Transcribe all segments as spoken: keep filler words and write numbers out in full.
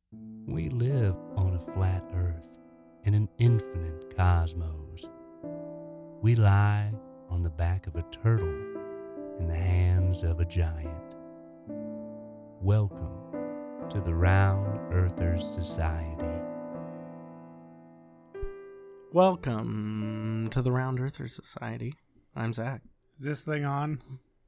We live on a flat earth in an infinite cosmos. We lie on the back of a turtle in the hands of a giant. Welcome to the Round Earthers Society. Welcome to the Round Earthers Society. I'm Zach. Is this thing on?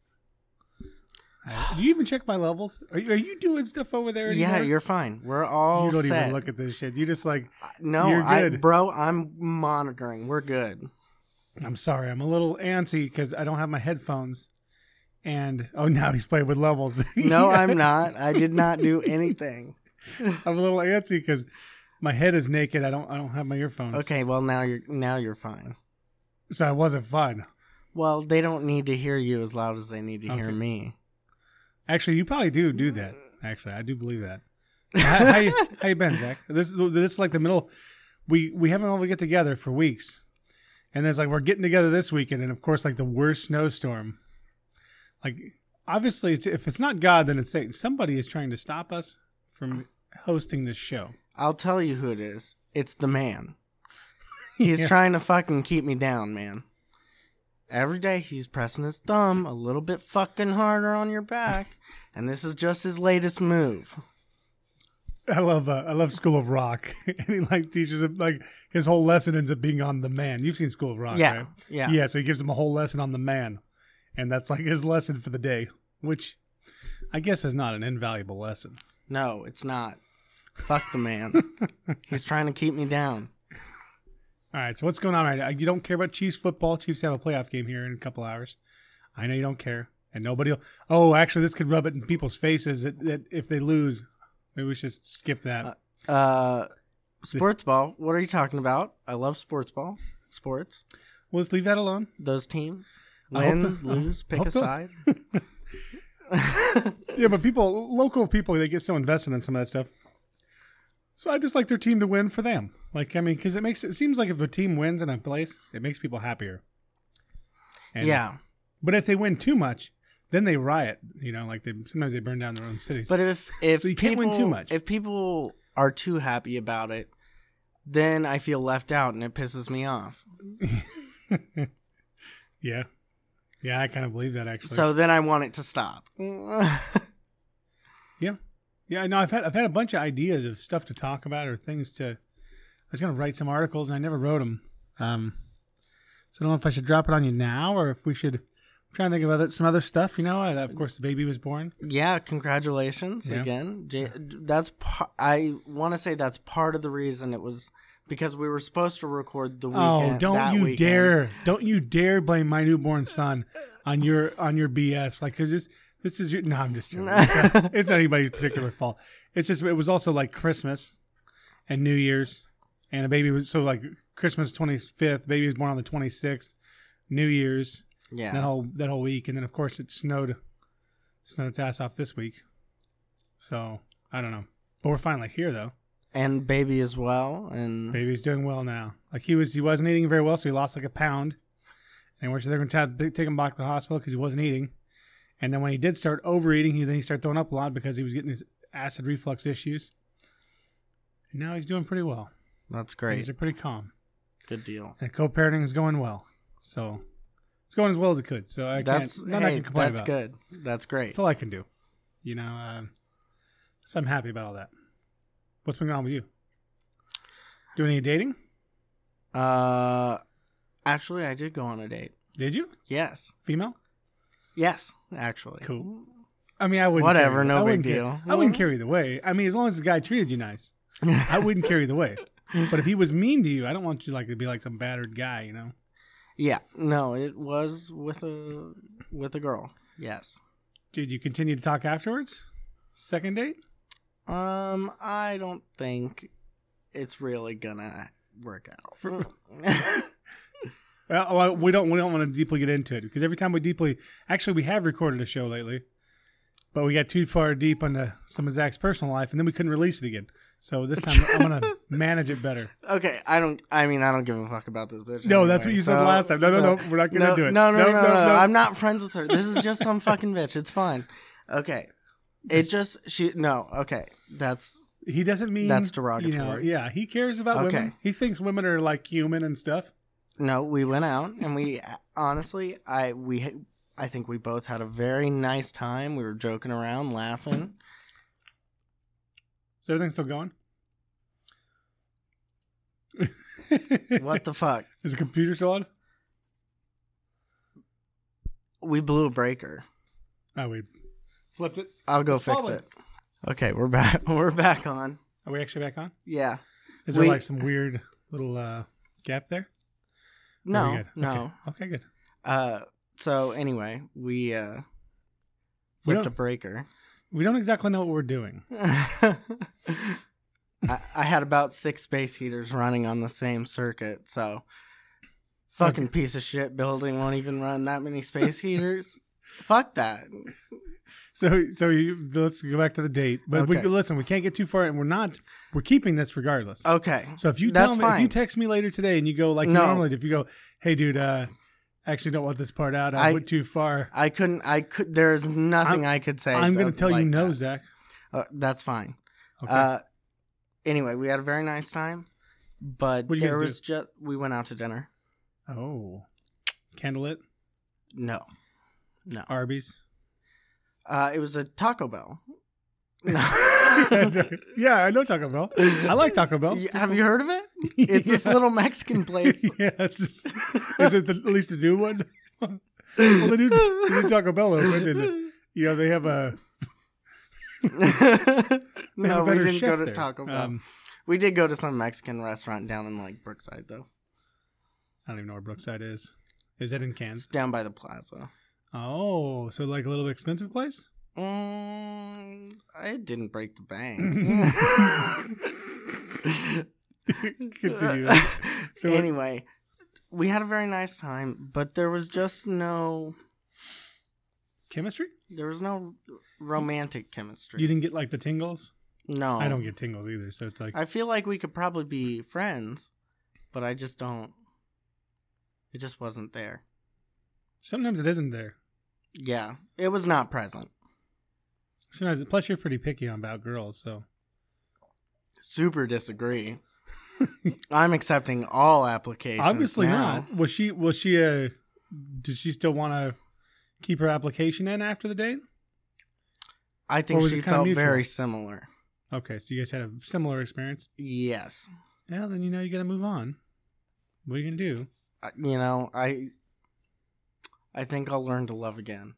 Uh, do you even check my levels? Are you, are you doing stuff over there anymore? Yeah, you're fine. We're all You don't set. even look at this shit. You just like, no, you're I, good. bro, I'm monitoring. We're good. I'm sorry. I'm a little antsy because I don't have my headphones. And, oh, now he's playing with levels. No, I'm not. I did not do anything. I'm a little antsy because my head is naked. I don't I don't have my earphones. Okay, well, now you're now you're fine. So I wasn't fun. Well, they don't need to hear you as loud as they need to Okay. hear me. Actually, you probably do do that. Actually, I do believe that. how, how, you, how you been, Zach? This is this is like the middle. We we haven't been able to get together for weeks, and then it's like we're getting together this weekend, and of course, like the worst snowstorm. Like obviously, it's, if it's not God, then it's Satan. Somebody is trying to stop us from hosting this show. I'll tell you who it is. It's the man. He's Yeah. trying to fucking keep me down, man. Every day he's pressing his thumb a little bit fucking harder on your back, and this is just his latest move. I love uh, I love School of Rock, and he like teaches him like his whole lesson ends up being on the man. You've seen School of Rock, Yeah, right? yeah. yeah. So he gives him a whole lesson on the man, and that's like his lesson for the day, which I guess is not an invaluable lesson. No, it's not. Fuck the man. He's trying to keep me down. All right, so what's going on right now? You don't care about Chiefs football. Chiefs have a playoff game here in a couple hours. I know you don't care, and nobody will. Oh, actually, this could rub it in people's faces that, that if they lose, maybe we should skip that. Uh, sports ball. What are you talking about? I love sports ball. Sports. Well, let's leave that alone. Those teams. I hope Win, the- lose, I pick hope a the- side. Yeah, but people, local people, they get so invested in some of that stuff. So I just like their team to win for them. Like, I mean, because it makes it seems like if a team wins in a place, it makes people happier. And, Yeah. But if they win too much, then they riot. You know, like they sometimes they burn down their own cities. But if if So you people, can't win too much. If people are too happy about it, then I feel left out and it pisses me off. yeah, yeah, I kind of believe that actually. So then I want it to stop. yeah, yeah. No, I've had I've had a bunch of ideas of stuff to talk about or things to. I was gonna write some articles and I never wrote them. Um, so I don't know if I should drop it on you now or if we should. I'm trying to think of other, some other stuff. You know, uh, of course, the baby was born. Yeah, congratulations Yeah. again. J- that's pa- I want to say that's part of the reason it was because we were supposed to record the weekend. Oh, don't that you weekend. dare! Don't you dare blame my newborn son on your on your B S. Like, cause this this is your. No, I'm just joking. It's not, it's not anybody's particular fault. It's just it was also like Christmas and New Year's, and a baby was so like Christmas twenty-fifth. Baby was born on the twenty-sixth. New Year's. Yeah. That whole that whole week, and then of course it snowed, snowed its ass off this week. So I don't know, but we're finally here though. And baby as well, and Baby's doing well now. Like he was, he wasn't eating very well, so he lost like a pound. And we're they're going to take him back to the hospital because he wasn't eating. And then when he did start overeating, he then he started throwing up a lot because he was getting these acid reflux issues. And now he's doing pretty well. that's Things great. are pretty calm, Good deal. and co-parenting is going well. So it's going as well as it could. So I That's can't. None I hey, can complain that's about. good. That's great. That's all I can do. You know, uh, so I'm happy about all that. What's been going on with you? Doing any dating? Uh, actually, I did go on a date. Did you? Yes, Female? yes, actually. Cool. I mean, I wouldn't. Whatever, care. no I big wouldn't care. deal. I wouldn't care either way. I mean, as long as the guy treated you nice, I wouldn't care either way. But if he was mean to you, I don't want you like to be like some battered guy, you know. Yeah, no, it was with a with a girl. Yes. Did you continue to talk afterwards? Second date? Um, I don't think it's really gonna work out. Well, well, we don't. We don't want to deeply get into it because every time we deeply, actually, we have recorded a show lately, but we got too far deep into some of Zach's personal life, and then we couldn't release it again. So this time, I'm gonna manage it better. Okay, I don't. I mean, I don't give a fuck about this bitch. No, anyway, that's what you said so- last time. No, no, so- no, we're not gonna no, do it. No, no, No, no, no, no, no, no. I'm not friends with her. This is just some fucking bitch. It's fine. Okay, it just she no. Okay, that's He doesn't mean That's You know, derogatory. yeah, he cares about Okay. women. He thinks women are like human and stuff. No, we went out and we honestly, I we I think we both had a very nice time. We were joking around, laughing. Is everything still going? What the fuck? Is the computer still on? We blew a breaker. Oh, we flipped it. I'll go It's fix falling. it. Okay, we're back. We're back on. Are we actually back on? Yeah. Is there We- like some weird little uh, gap there? Or are we No, good? no. Okay. okay, good. Uh, so anyway, we uh We flipped don't- a breaker. We don't exactly know what we're doing. I, I had about six space heaters running on the same circuit, so fucking piece of shit building won't even run that many space heaters. Fuck that. So, so you, let's go back to the date. But we, Okay. listen, we can't get too far, and we're not. We're keeping this regardless. Okay. So if you That's tell me, if you fine. text me later today, and you go like No. you normally, do, if you go, hey, dude, uh, actually don't want this part out. I, I- went too far. I couldn't. I could. There's nothing I could say. I'm going to that- tell you like no, that. Zach. Uh, that's fine. Okay. Uh, anyway, we had a very nice time, but What'd you there guys was just we went out to dinner. oh, candlelit, No, no. Arby's. Uh, it was a Taco Bell. No. Yeah, I know Taco Bell. I like Taco Bell. Y- Have you heard of it? It's this Yeah. little Mexican place. Yeah, it's just, is it the, at least a new one? Well, the new, the new Taco Bell opened, and you know they have a they have No, a we better didn't chef go to there. Taco Bell. Um, We did go to some Mexican restaurant down in like Brookside though. I don't even know where Brookside is. Is it in Kansas? It's down by the plaza. Oh, so like a little expensive place? Mm, it didn't break the bank. Continue. So what- Anyway, we had a very nice time, but there was just no chemistry? there was no romantic chemistry. You didn't get like the tingles? no. I don't get tingles either, so it's like I feel like we could probably be friends, but I just don't. It just wasn't there. sometimes it isn't there. Yeah, it was not present. Sometimes, plus you're pretty picky on about girls, so Super disagree. I'm accepting all applications. obviously now. not. Was she? Was she a? Did she still want to keep her application in after the date? I think Or was she it kinda felt mutual? very similar. Okay, so you guys had a similar experience. Yes. Yeah, then you know you got to move on. What are you gonna do? Uh, You know, I I think I'll learn to love again.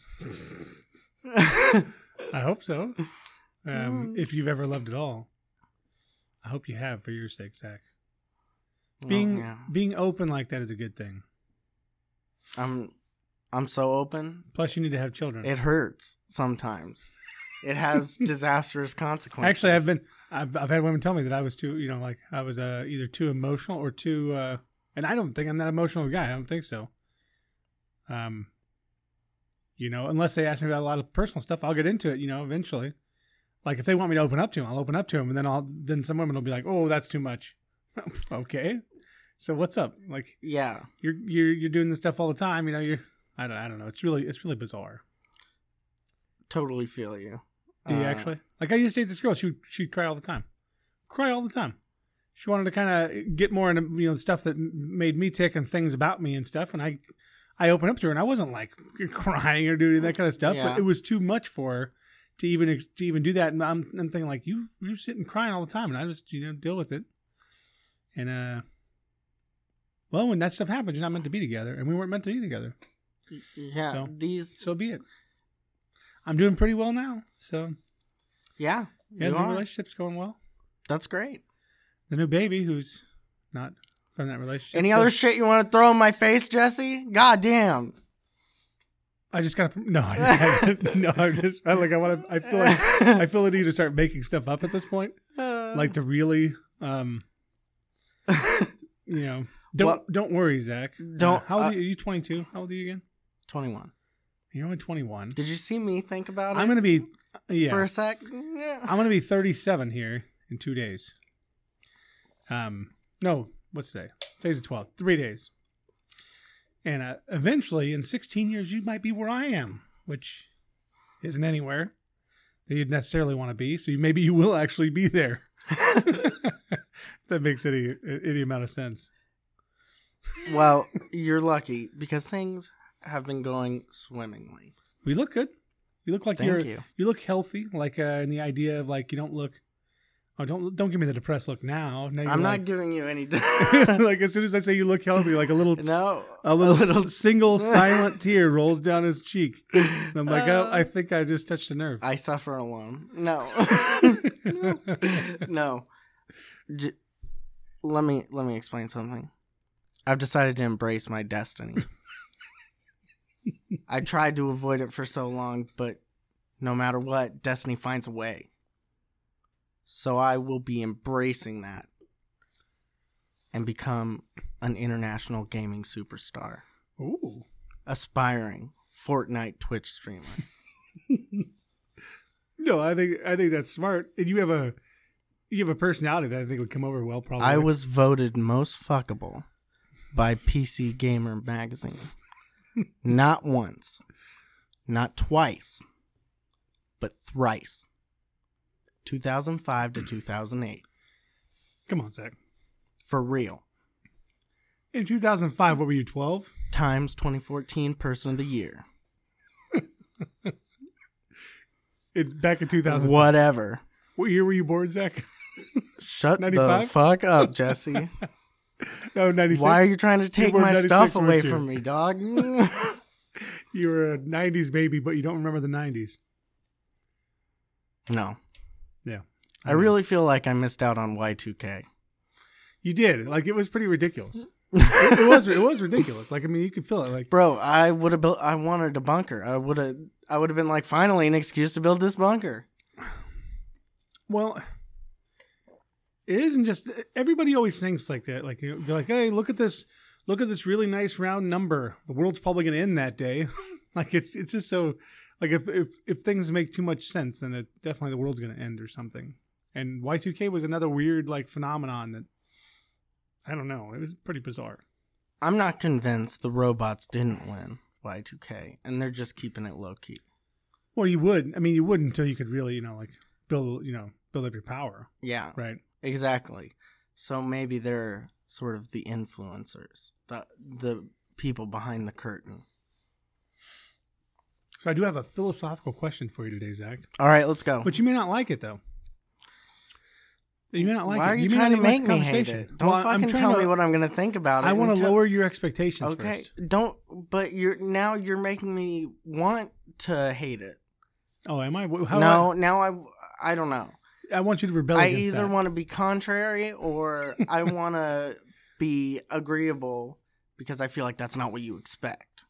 I hope so. Um, if you've ever loved at all, I hope you have for your sake, Zach. Being Oh, yeah. being open like that is a good thing. I'm I'm so open. Plus, you need to have children. It hurts sometimes. It has disastrous consequences. Actually, I've been I've I've had women tell me that I was too, you know, like I was uh, either too emotional or too, uh, and I don't think I'm that emotional guy. I don't think so. Um, you know, unless they ask me about a lot of personal stuff, I'll get into it. You know, eventually. Like if they want me to open up to them, I'll open up to them, and then I'll then some women will be like, "Oh, that's too much." Okay, so what's up? Like Yeah. you're you're you're doing this stuff all the time. You know, you're I don't I don't know. It's really it's really bizarre. Totally feel you. Do you Uh, actually? Like I used to date this girl. She would, she'd cry all the time. Cry all the time. She wanted to kind of get more into you know stuff that m- made me tick and things about me and stuff. And I, I opened up to her, and I wasn't like crying or doing that kind of stuff. Yeah. But it was too much for her to even ex- to even do that. And I'm, I'm thinking like you you sitting crying all the time, and I just you know deal with it. And uh, well, when that stuff happens, you're not meant to be together, and we weren't meant to be together. Yeah. So- These. So be it. I'm doing pretty well now. So Yeah. yeah, you the are. relationship's going well. That's great. The new baby, who's not from that relationship. Any so other shit you want to throw in my face, Jesse? God damn. I just gotta no, I, no. I'm just I like I want to. I feel like I feel the need to start making stuff up at this point, like to really, um, you know, don't Well, don't worry, Zach. don't- Uh, how old uh, are you? Are you twenty-two? How old are you again? twenty-one. You're only twenty-one. Did you see me think about it I'm gonna be yeah. for a sec? Yeah. I'm gonna be thirty-seven here in two days. Um, no, what's today? Today's the twelfth. Three days. And uh, eventually, in sixteen years, you might be where I am, which isn't anywhere. that you'd necessarily want to be. So maybe you will actually be there. If that makes any any amount of sense. Well, you're lucky because things have been going swimmingly. We look good. You look like Thank you're you. you look healthy. Like uh, in the idea of like you don't look. Oh, don't don't give me the depressed look now. now I'm like, not giving you any. like as soon as I say you look healthy, like a little No, a little, a little- single silent tear rolls down his cheek. And I'm like, oh, I think I just touched a nerve. I suffer alone. No, no. no. J- let me let me explain something. I've decided to embrace my destiny. I tried to avoid it for so long, but no matter what, destiny finds a way. So I will be embracing that and become an international gaming superstar. Ooh. Aspiring Fortnite Twitch streamer. No, I think I think that's smart. And you have a you have a personality that I think would come over well. Probably. I was voted most fuckable by P C Gamer magazine. Not once, not twice, but thrice. two thousand five to two thousand eight. Come on, Zach. For real. In two thousand five, what were you, twelve? Times twenty fourteen Person of the Year. It, back in two thousand. Whatever. What year were you born, Zach? Shut the ninety-five? fuck up, Jesse. No, ninety-six. Why are you trying to take were my ninety-six, stuff weren't away you? from me, dog? You were a nineties baby, but you don't remember the nineties. No. Yeah. I really feel like I missed out on Y two K. You did. Like, it was pretty ridiculous. it, it was It was ridiculous. Like, I mean, you could feel it. Like, Bro, I would have built I wanted a bunker. I would have I would have been like, finally an excuse to build this bunker. well, it isn't just, everybody always thinks like that. Like, you know, they're like, hey, look at this, look at this really nice round number. The world's probably going to end that day. Like, it's it's just so, like, if, if, if things make too much sense, then it, definitely the world's going to end or something. And Y two K was another weird, like, phenomenon that, I don't know, it was pretty bizarre. I'm not convinced the robots didn't win Y two K, and they're just keeping it low key. Well, you would. I mean, you would until you could really, you know, like, build, you know, build up your power. Yeah, Right. exactly. So maybe they're sort of the influencers, the the people behind the curtain. So I do have a philosophical question for you today, Zach. All right, let's go. But you may not like it, though. You may not like Why it. are you, may trying not to even like make the me hate conversation. it? Don't Well, I'm fucking trying tell to- me what I'm going to think about it. I want to until- lower your expectations Okay, first. don't. But you're now you're making me want to hate it. Oh, am I? How no, now I I don't know. I, I want you to rebel I against either that. want to be contrary or I want to be agreeable because I feel like that's not what you expect.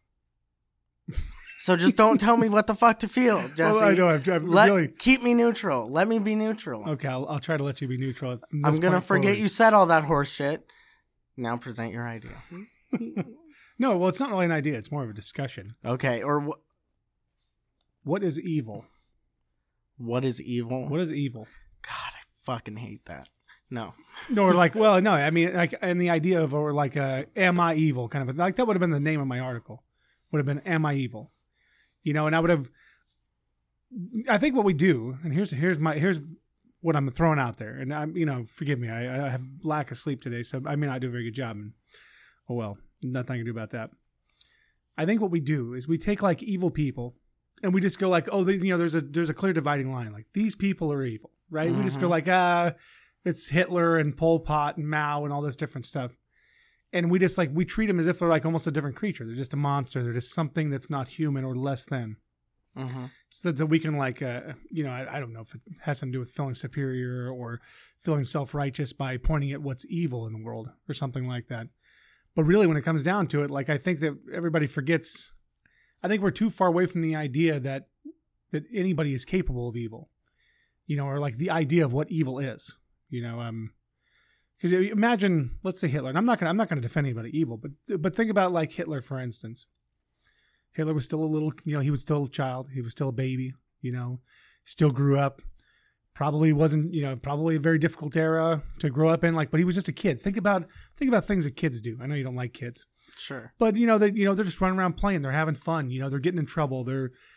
So just don't tell me what the fuck to feel, Jesse. Well, I know. I'm, I'm Let, really... Keep me neutral. Let me be neutral. Okay, I'll, I'll try to let you be neutral. from I'm this gonna point forget forward. you said all that horse shit. Now present your idea. No, well, it's not really an idea. It's more of a discussion. Okay, or wh- What is evil? what is evil? What is evil? God, I fucking hate that. No. No, or like, well, no, I mean, like, and the idea of, or like, uh, am I evil kind of, a, like, that would have been the name of my article. Would have been, am I evil? You know, and I would have, I think what we do, and here's, here's my, here's what I'm throwing out there. And I'm, you know, forgive me, I, I have lack of sleep today, so I may not do a very good job. And, oh well, nothing I can do about that. I think what we do is we take like evil people and we just go like, oh, they, you know, there's a, there's a clear dividing line. Like these people are evil, right? Mm-hmm. We just go like, ah, it's Hitler and Pol Pot and Mao and all this different stuff. And we just like, we treat them as if they're like almost a different creature. They're just a monster. They're just something that's not human or less than. Mm-hmm. So that we can like, uh, you know, I, I don't know if it has something to do with feeling superior or feeling self-righteous by pointing at what's evil in the world or something like that. But really when it comes down to it, like I think that everybody forgets, I think we're too far away from the idea that, that anybody is capable of evil, you know, or like the idea of what evil is, you know, um, because imagine, let's say Hitler, and I'm not gonna, I'm not gonna defend anybody evil, but but think about like Hitler, for instance. Hitler was still a little, you know, he was still a child, he was still a baby, you know, still grew up. Probably wasn't, you know, probably a very difficult era to grow up in. Like, but he was just a kid. Think about, think about things that kids do. I know you don't like kids, Sure. but you know, they, you know, they're just running around playing. They're having fun. You know, they're getting in trouble. They're,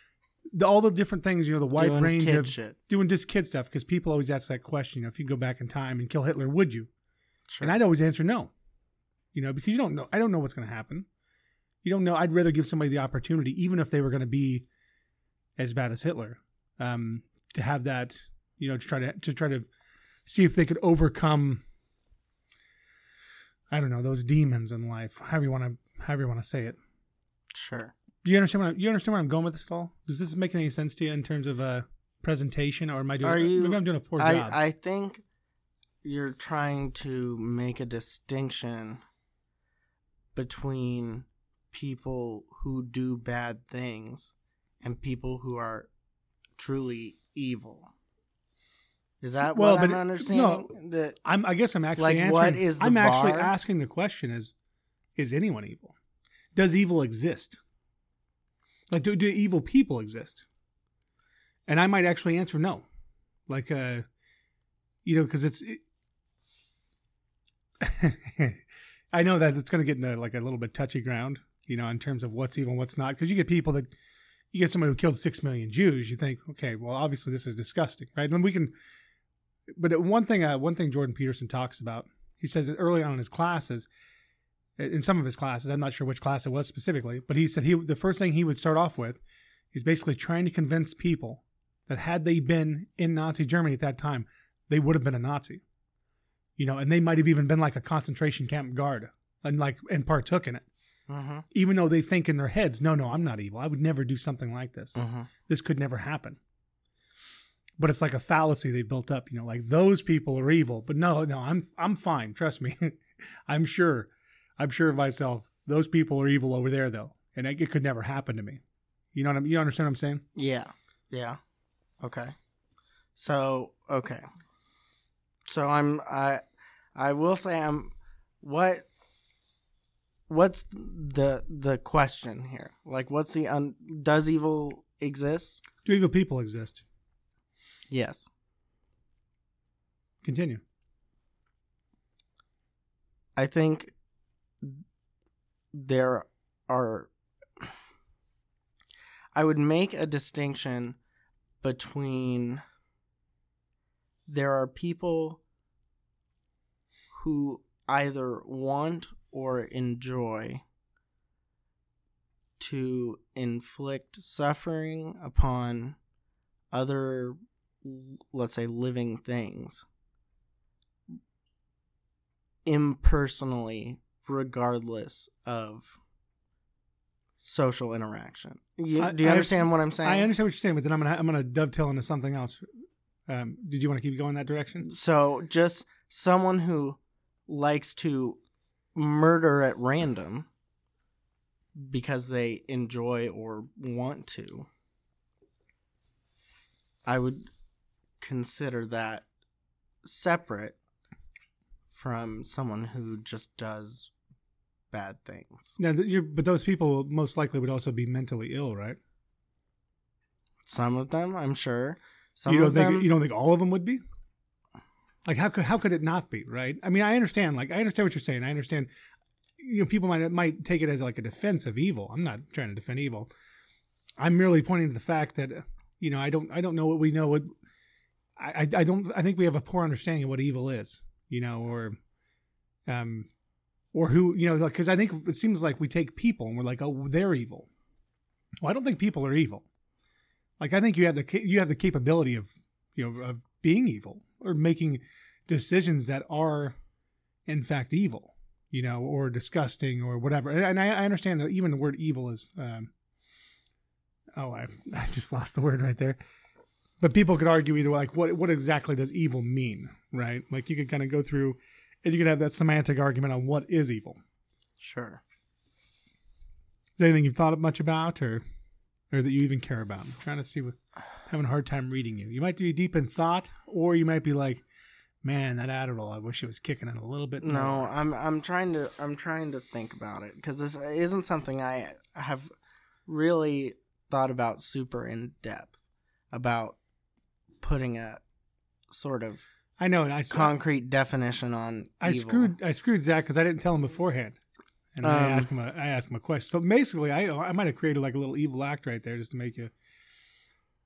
the, all the different things, you know, the wide Doing range kid of shit. doing just kid stuff, because people always ask that question, you know, if you go back in time and kill Hitler, would you? Sure. And I'd always answer no, you know, because you don't know. I don't know what's going to happen. You don't know. I'd rather give somebody the opportunity, even if they were going to be as bad as Hitler, um, to have that, you know, to try to to try to see if they could overcome, I don't know, those demons in life. However you want to, however you want to say it. Sure. Do you understand? What I'm, you understand where I'm going with this at all? Does this make any sense to you in terms of uh, presentation, or am I doing? Are you, maybe I'm doing a poor I, job. I think you're trying to make a distinction between people who do bad things and people who are truly evil. Is that Well, what I'm but it- understanding? that I'm, I guess I'm actually Like, answering. what is the I'm actually bar? asking the question: Is is anyone evil? Does evil exist? Like, do, do evil people exist? And I might actually answer no. Like, uh, you know, because it's. It, I know that it's going to get into like a little bit touchy ground, you know, in terms of what's evil and what's not. Because you get people that, you get somebody who killed six million Jews, you think, okay, well, obviously this is disgusting, right? And we can, but one thing, uh, one thing Jordan Peterson talks about, he says that early on in his classes, in some of his classes, I'm not sure which class it was specifically, but he said he the first thing he would start off with is basically trying to convince people that had they been in Nazi Germany at that time, they would have been a Nazi. You know, and they might have even been like a concentration camp guard and like and partook in it. Mm-hmm. Even though they think in their heads, no, no, I'm not evil. I would never do something like this. Mm-hmm. This could never happen. But it's like a fallacy they built up, you know, like those people are evil. But no, no, I'm I'm fine. Trust me. I'm sure. I'm sure of myself. Those people are evil over there, though, and it, it could never happen to me. You know what I'm? You understand what I'm saying? Yeah. Yeah. Okay. So, okay. So I'm I I will say I'm what what's the the question here? Like what's the un, does evil exist? Do evil people exist? Yes. Continue. I think there are I would make a distinction between there are people who either want or enjoy to inflict suffering upon other, let's say, living things impersonally, regardless of social interaction. You, I- do you I understand have- what I'm saying? I understand what you're saying, but then I'm gonna I'm gonna dovetail into something else. Um, did you want to keep going that direction? So just someone who likes to murder at random because they enjoy or want to, I would consider that separate from someone who just does bad things. Now, th- you're, but those people most likely would also be mentally ill, right? Some of them, I'm sure. Some you don't of think them, you don't think all of them would be? Like how could how could it not be, right? I mean, I understand. Like I understand what you're saying. I understand. You know, people might might take it as like a defense of evil. I'm not trying to defend evil. I'm merely pointing to the fact that you know I don't I don't know what we know. What I I, I don't I think we have a poor understanding of what evil is. You know, or um, or who you know, because I think it seems like we take people and we're like, oh, they're evil. Well, I don't think people are evil. Like I think you have the ca- you have the capability of you know of being evil or making decisions that are in fact evil, you know, or disgusting or whatever. And I, I understand that even the word evil is um, oh I I just lost the word right there. But people could argue either like what what exactly does evil mean, right? Like you could kind of go through and you could have that semantic argument on what is evil. sure. Is there anything you've thought much about or or that you even care about? I'm trying to see what having a hard time reading you. You might be deep in thought, or you might be like, man, that Adderall, I wish it was kicking in a little bit more. No, I'm I'm trying to I'm trying to think about it because this isn't something I have really thought about super in depth about putting a sort of I know, and I concrete definition on I evil. screwed I screwed Zach because I didn't tell him beforehand, and I Um, asked him a, I asked him a question. So basically, I I might have created like a little evil act right there just to make you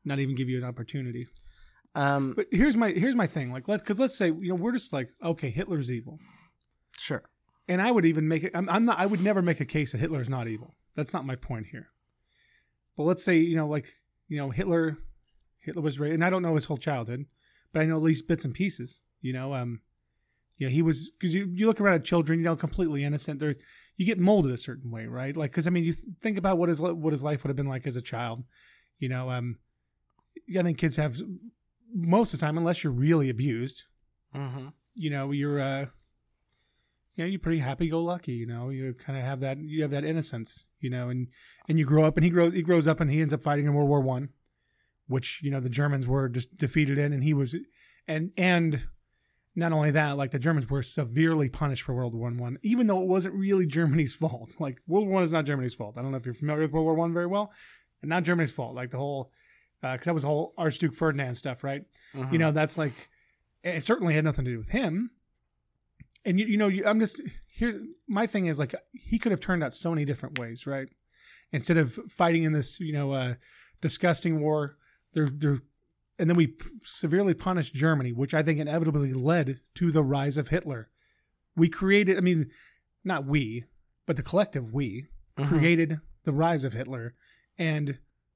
not even give you an opportunity. Um, But here's my here's my thing. Like let's because let's say you know we're just like okay, Hitler's evil, sure. and I would even make it. I'm, I'm not. I would never make a case that Hitler's not evil. That's not my point here. But let's say you know like you know Hitler, Hitler was raised, and I don't know his whole childhood, but I know at least bits and pieces. You know, um, yeah, he was because you, you look around at children, you know, completely innocent. They're you get molded a certain way, right? Like because I mean, you th- think about what his what his life would have been like as a child. You know, um, I think kids have. Most of the time, unless you're really abused, Mm-hmm. you know, you're, uh, you know, you're pretty happy-go-lucky. You know, you kind of have that, you have that innocence. You know, and and you grow up, and he grows, he grows up, and he ends up fighting in World War One, which you know the Germans were just defeated in, and he was, and and not only that, like the Germans were severely punished for World War One, even though it wasn't really Germany's fault. Like World War One is not Germany's fault. I don't know if you're familiar with World War One very well, and not Germany's fault. Like the whole. Because uh, that was the whole Archduke Ferdinand stuff, right? Uh-huh. You know, that's like, it certainly had nothing to do with him. And, you, you know, you, I'm just, here's, my thing is like, he could have turned out so many different ways, right? Instead of fighting in this, you know, uh, disgusting war, they're, they're, and then we severely punished Germany, which I think inevitably led to the rise of Hitler. We created, I mean, not we, but the collective we Uh-huh. created the rise of Hitler. And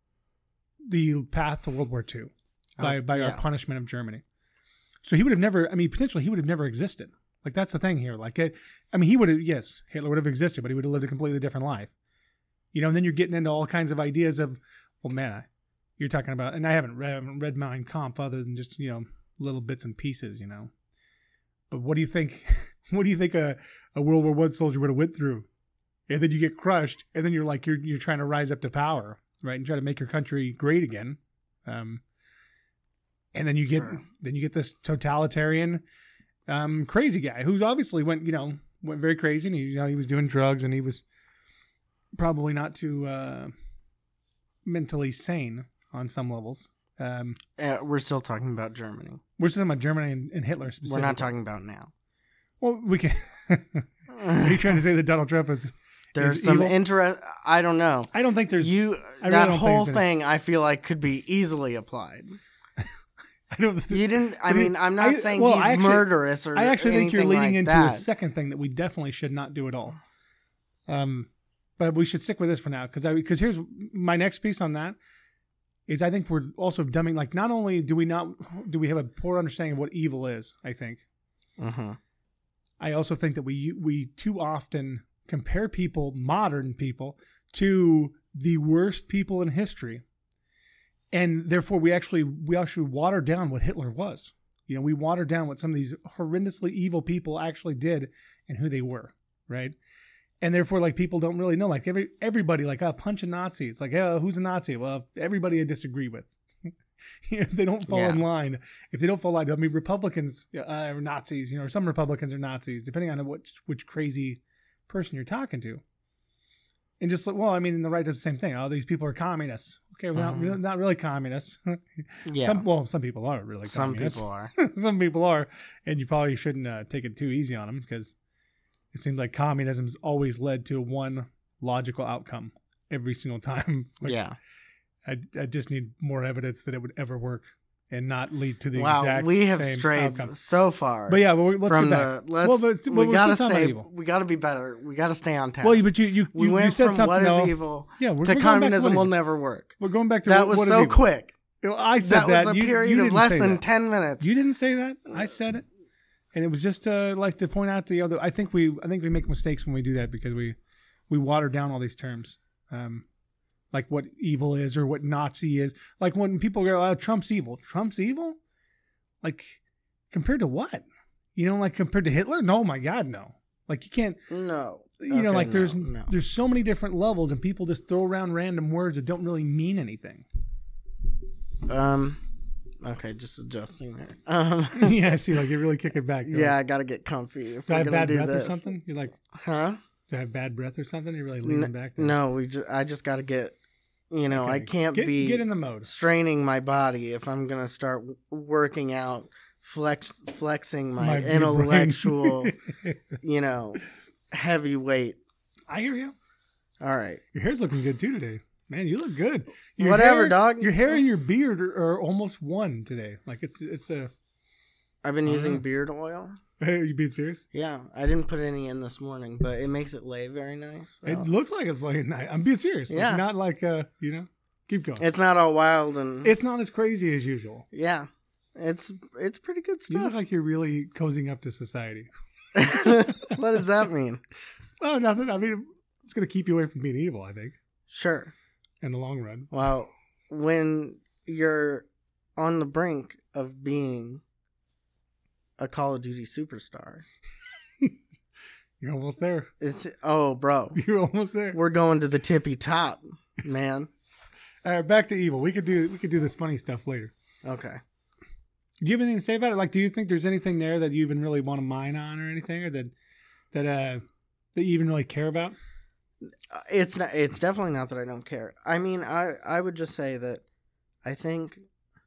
the path to World War Two by, Oh, by yeah. our punishment of Germany. So he would have never, I mean, potentially he would have never existed. Like, that's the thing here. Like, it, I mean, he would have, yes, Hitler would have existed, but he would have lived a completely different life. You know, and then you're getting into all kinds of ideas of, well, man, I, you're talking about, and I haven't read, I haven't read Mein Kampf other than just, you know, little bits and pieces, you know. But what do you think, what do you think a, a World War One soldier would have went through? And then you get crushed, and then you're like, you're you're trying to rise up to power. Right, and try to make your country great again, um, and then you get Sure. then you get this totalitarian, um, crazy guy who's obviously went you know went very crazy, and he you know he was doing drugs, and he was probably not too uh, mentally sane on some levels. Um, Uh, we're still talking about Germany. we're still talking about Germany and, and Hitler We're specifically. not talking about now. Well, we can. Are you trying to say that Donald Trump is? There's is some evil? interest. I don't know. I don't think there's You I really that don't think whole there's any- thing. I feel like could be easily applied. I don't. You didn't. I But it- mean, I'm not I- saying well, he's I actually- murderous or. I actually think you're anything leading like into that. a second thing that we definitely should not do at all. Um, but we should stick with this for now because I because here's my next piece on that is I think we're also dumbing like not only do we not do we have a poor understanding of what evil is. I think Uh-huh. I also think that we we too often compare people, modern people, to the worst people in history, and therefore we actually we actually water down what Hitler was. You know, we water down what some of these horrendously evil people actually did and who they were, right? And therefore, like people don't really know. Like every everybody, like a punch a Nazi. It's like, oh, who's a Nazi? Well, everybody I disagree with. If they don't fall Yeah. in line, if they don't fall in line, I mean, Republicans uh, are Nazis. You know, or some Republicans are Nazis, depending on which which crazy person you're talking to. And just like, well, I mean, the right does the same thing. Oh, these people are communists. Okay, well, Mhm. not, really, not really communists. Yeah. Some, well, some people are really Some communists. people are. Some people are, and you probably shouldn't uh, take it too easy on them because it seems like communism's always led to one logical outcome every single time. Like, Yeah. I, I just need more evidence that it would ever work and not lead to the Wow, exact we have same strayed outcome. so far. But yeah, well, let's from get back. the let's well, but, but we we're gotta still talking stay. about evil. We gotta be better. We gotta stay on task. Well, but you you, we you, went you said from something. what is no, evil yeah, we're, to we're going back communism to will what is never work. We're going back to That what, was what is so evil. quick. Well, I said That that. was a You- period you of didn't less say than that. ten minutes. You didn't say that. I said it, and it was just uh, like to point out the other. I think we I think we make mistakes when we do that because we we water down all these terms, um, like what evil is or what Nazi is. Like when people go, "Oh, Trump's evil." Trump's evil, like compared to what? You know, like compared to Hitler? No, my God, no. Like you can't. no. You know, Okay, like no, there's no. there's so many different levels, and people just throw around random words that don't really mean anything. Um. Okay, just adjusting there. Um. Yeah, I see. Like you're really kicking back. You're yeah, like, I gotta get comfy if do I we're have gonna bad do breath this. or something? You're like, Huh? do I have bad breath or something? You're really leaning N- back there. no, we. Ju- I just gotta get. You know, I Okay. can't get, be get in the mode. straining my body if I'm gonna start w- working out, flex flexing my, My big intellectual, you know, heavy weight. I hear you. All right. Your hair's looking good too today. Man, you look good. Your Whatever, hair, dog. Your hair and your beard are, are almost one today. Like it's it's a. I've been I don't using know. beard oil. Hey, you being serious? Yeah, I didn't put any in this morning, but it makes it lay very nice. so. It looks like it's like a night. I'm being serious. Yeah. It's not like uh, you know. Keep going. It's not all wild and It's not as crazy as usual. yeah, it's it's pretty good You look stuff. like you're really cozying up to society. What does that mean? Oh, nothing. I mean, it's going to keep you away from being evil, I think, Sure. in the long run. Well, when you're on the brink of being a Call of Duty superstar, You're almost there. it's oh, bro, You're almost there. we're going to the tippy top, man. All right, back to evil. We could do we could do this funny stuff later. Okay. Do you have anything to say about it? Like, do you think there's anything there that you even really want to mine on or anything, or that that uh that you even really care about? It's not. It's definitely not that I don't care. I mean, I I would just say that I think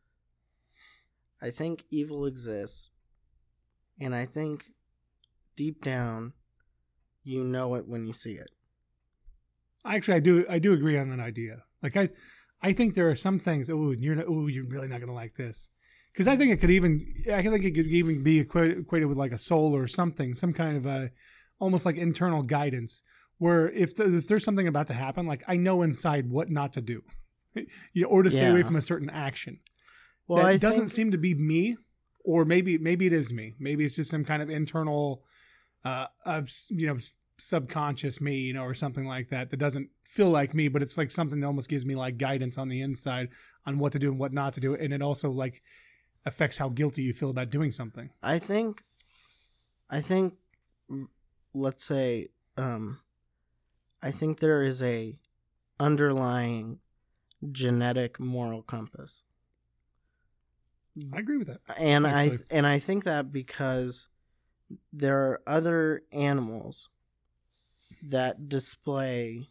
I think evil exists, and I think deep down you know it when you see it. Actually, I do I do agree on that idea. Like I I think there are some things. Oh, you're not, oh, you're really not going to like this. Because I think it could even, I think it could even be equated, equated with like a soul or something, some kind of a, almost like internal guidance, where if, th- if there's something about to happen, like I know inside what not to do, you know, or to stay Yeah. away from a certain action. Well, that I doesn't think, seem to be me, or maybe maybe it is me. Maybe it's just some kind of internal, uh, of, you know, subconscious me, you know, or something like that that doesn't feel like me, but it's like something that almost gives me like guidance on the inside on what to do and what not to do, and it also like affects how guilty you feel about doing something. I think, I think, let's say, um, I think there is a underlying genetic moral compass. I agree with that. And Actually. I and I think that because there are other animals that display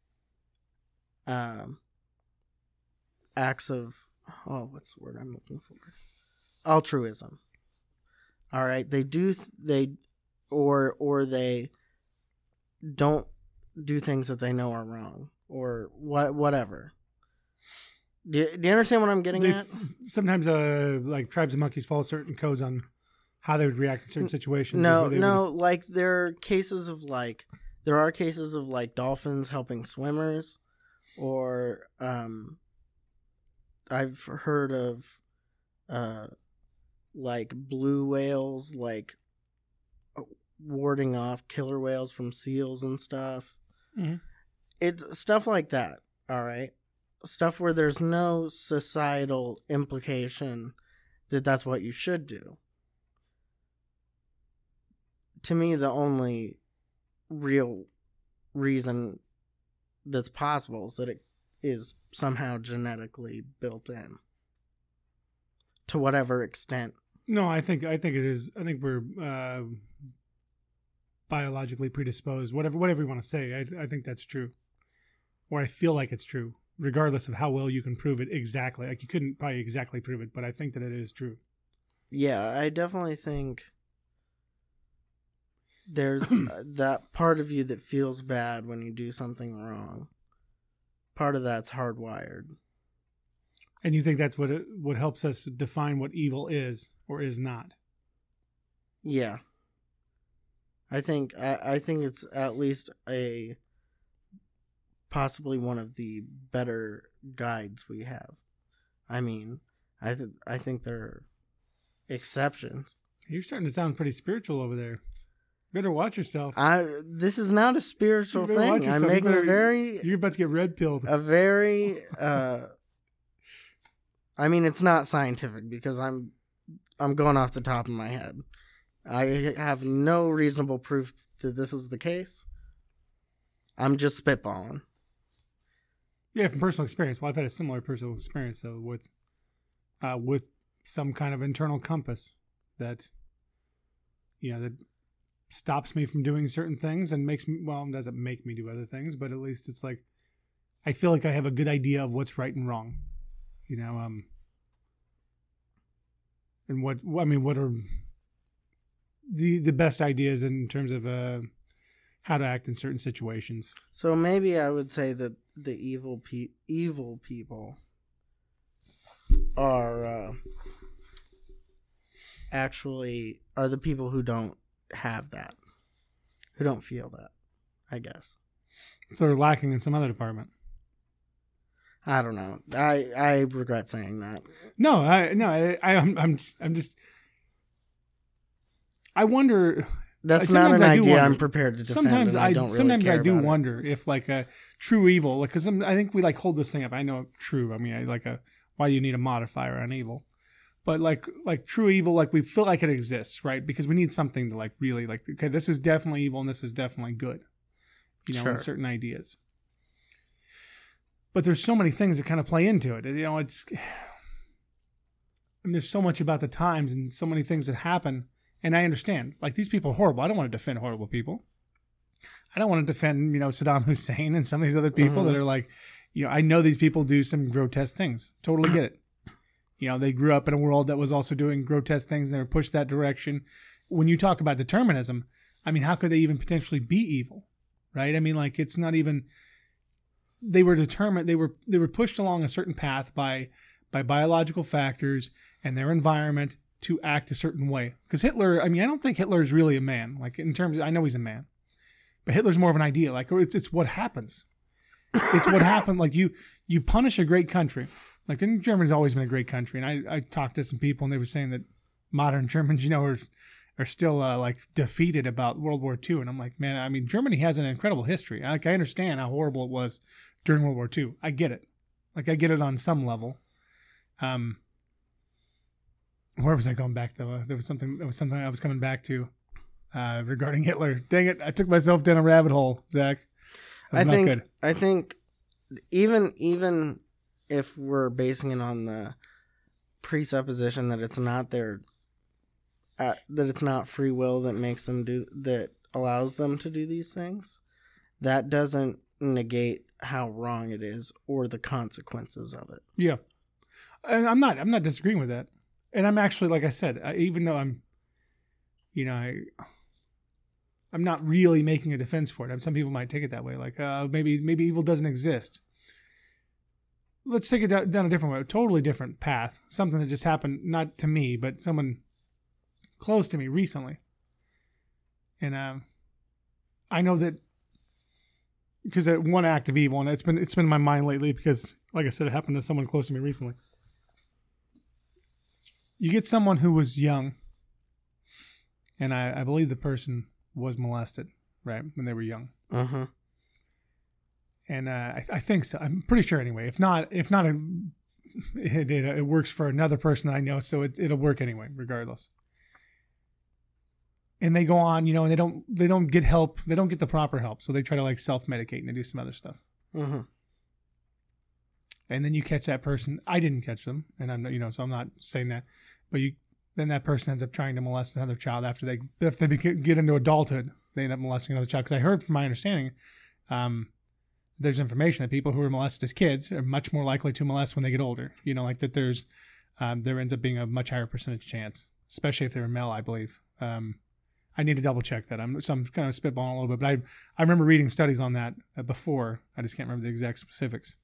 um, acts of oh, what's the word I'm looking for? Altruism. All right, they do th- they or or they don't do things that they know are wrong or what whatever. Do you, do you understand what I'm getting They at? f- sometimes, uh, like tribes of monkeys follow certain codes on how they would react in certain situations. or No, who they no, like there are cases of like there are cases of like dolphins helping swimmers, or um, I've heard of uh, like blue whales like warding off killer whales from seals and stuff. Mhm. It's stuff like that. All right, stuff where there's no societal implication that that's what you should do. To me, the only real reason that's possible is that it is somehow genetically built in to whatever extent. No, I think I think it is. I think we're uh, biologically predisposed. Whatever, whatever you want to say, I, I think that's true, or I feel like it's true, regardless of how well you can prove it exactly. Like you couldn't probably exactly prove it, but I think that it is true. Yeah, I definitely think there's that part of you that feels bad when you do something wrong. Part of that's hardwired. And you think that's what it, what helps us define what evil is or is not? Yeah. I think I, I think it's at least a possibly one of the better guides we have. I mean, I th- I think there are exceptions. You're starting to sound pretty spiritual over there. Better watch yourself. I this is not a spiritual You better watch thing. I'm yourself. You making better- a very You're about to get red pilled. a very uh I mean, it's not scientific because I'm I'm going off the top of my head. I have no reasonable proof that this is the case. I'm just spitballing. Yeah, from personal experience. Well, I've had a similar personal experience though with, uh, with some kind of internal compass that, you know, that stops me from doing certain things and makes me, well, it doesn't make me do other things, but at least it's like, I feel like I have a good idea of what's right and wrong, you know, um, and what, I mean, what are the, the best ideas in terms of, uh, how to act in certain situations. So maybe I would say that the evil pe- evil people are uh, actually are the people who don't have that, who don't feel that, I guess. So they're lacking in some other department. I don't know. I, I regret saying that. No, I no, I, I I'm I'm I'm just. I wonder. That's like, not an I do idea wonder. I'm prepared to defend. Sometimes and I, I don't really sometimes care I do about it. wonder if like a true evil, like because I think we like hold this thing up. I know true. I mean, I like a why do you need a modifier on evil, but like like true evil, like we feel like it exists, right? Because we need something to like really like. Okay, this is definitely evil and this is definitely good. You know, Sure. in certain ideas. But there's so many things that kind of play into it. You know, it's and there's so much about the times and so many things that happen. And I understand, like these people are horrible. I don't want to defend horrible people. I don't want to defend, you know, Saddam Hussein and some of these other people Mm-hmm. that are like, you know, I know these people do some grotesque things. Totally get it. You know, they grew up in a world that was also doing grotesque things and they were pushed that direction. When you talk about determinism, I mean, how could they even potentially be evil? Right? I mean, like it's not even. They were determined. They were they were pushed along a certain path by by biological factors and their environment to act a certain way. Because Hitler, I mean, I don't think Hitler is really a man. Like in terms, of, I know he's a man, but Hitler's more of an idea. Like it's it's what happens. It's what happened. Like you you punish a great country. Like and Germany's always been a great country. And I I talked to some people and they were saying that modern Germans, you know, are are still uh, like defeated about World War Two. And I'm like, man, I mean, Germany has an incredible history. Like I understand how horrible it was during World War Two. I get it. Like I get it on some level. Um, where was I going back though? Uh, there was something. There was something I was coming back to uh, regarding Hitler. Dang it! I took myself down a rabbit hole, Zach. That was I not think good. I think even even if we're basing it on the presupposition that it's not their uh, that it's not free will that makes them do that allows them to do these things, that doesn't negate how wrong it is or the consequences of it. Yeah, and I'm not. I'm not disagreeing with that. And I'm actually, like I said, I, even though I'm, you know, I, I'm not really making a defense for it. Some people might take it that way, like uh, maybe maybe evil doesn't exist. Let's take it down, down a different way, a totally different path. Something that just happened, not to me, but someone close to me recently. And um, I know that because that one act of evil, and it's been it's been in my mind lately because, like I said, it happened to someone close to me recently. You get someone who was young, and I, I believe the person was molested, right, when they were young. Mm-hmm. And uh, I, I think so. I'm pretty sure anyway. If not, if not, it, it, it works for another person that I know, so it, it'll work anyway, regardless. And they go on, you know, and they don't they don't get help. They don't get the proper help, so they try to like self-medicate and they do some other stuff. Mm-hmm. And then you catch that person. I didn't catch them, and I'm you know, so I'm not saying that. But you then that person ends up trying to molest another child after they if they get into adulthood, they end up molesting another child. Because I heard from my understanding, um, there's information that people who are molested as kids are much more likely to molest when they get older. You know, like that there's um, there ends up being a much higher percentage chance, especially if they're male, I believe. Um, I need to double check that. I'm so I'm kind of spitballing a little bit, but I I remember reading studies on that uh, before. I just can't remember the exact specifics.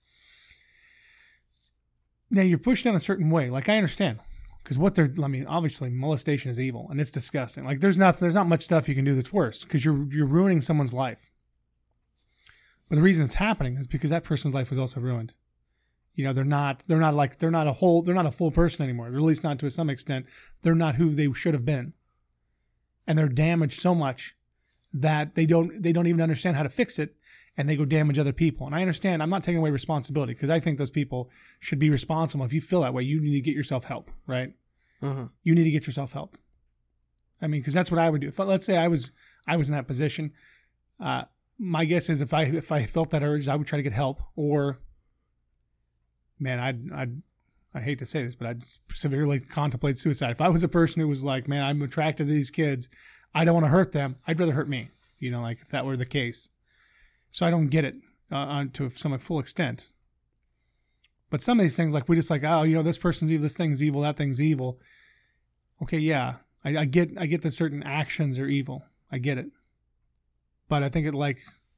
Now you're pushed down a certain way. Like I understand, because what they're I mean, obviously molestation is evil and it's disgusting. Like there's not there's not much stuff you can do that's worse because you're you're ruining someone's life. But the reason it's happening is because that person's life was also ruined. You know, they're not they're not like they're not a whole they're not a full person anymore. Or at least not to some extent. They're not who they should have been. And they're damaged so much that they don't they don't even understand how to fix it, and they go damage other people. And I understand, I'm not taking away responsibility because I think those people should be responsible. If you feel that way, you need to get yourself help, right? Mm-hmm. You need to get yourself help. I mean, because that's what I would do. If, let's say I was I was in that position. Uh, my guess is if I if I felt that urge, I would try to get help. Or, man, I'd I'd I hate to say this, but I'd severely contemplate suicide. If I was a person who was like, man, I'm attracted to these kids, I don't want to hurt them. I'd rather hurt me. You know, like if that were the case. So I don't get it uh, to some full extent. But some of these things, like we just like, oh, you know, this person's evil, this thing's evil, that thing's evil. Okay, yeah, I, I get, I get that certain actions are evil. I get it. But I think it like,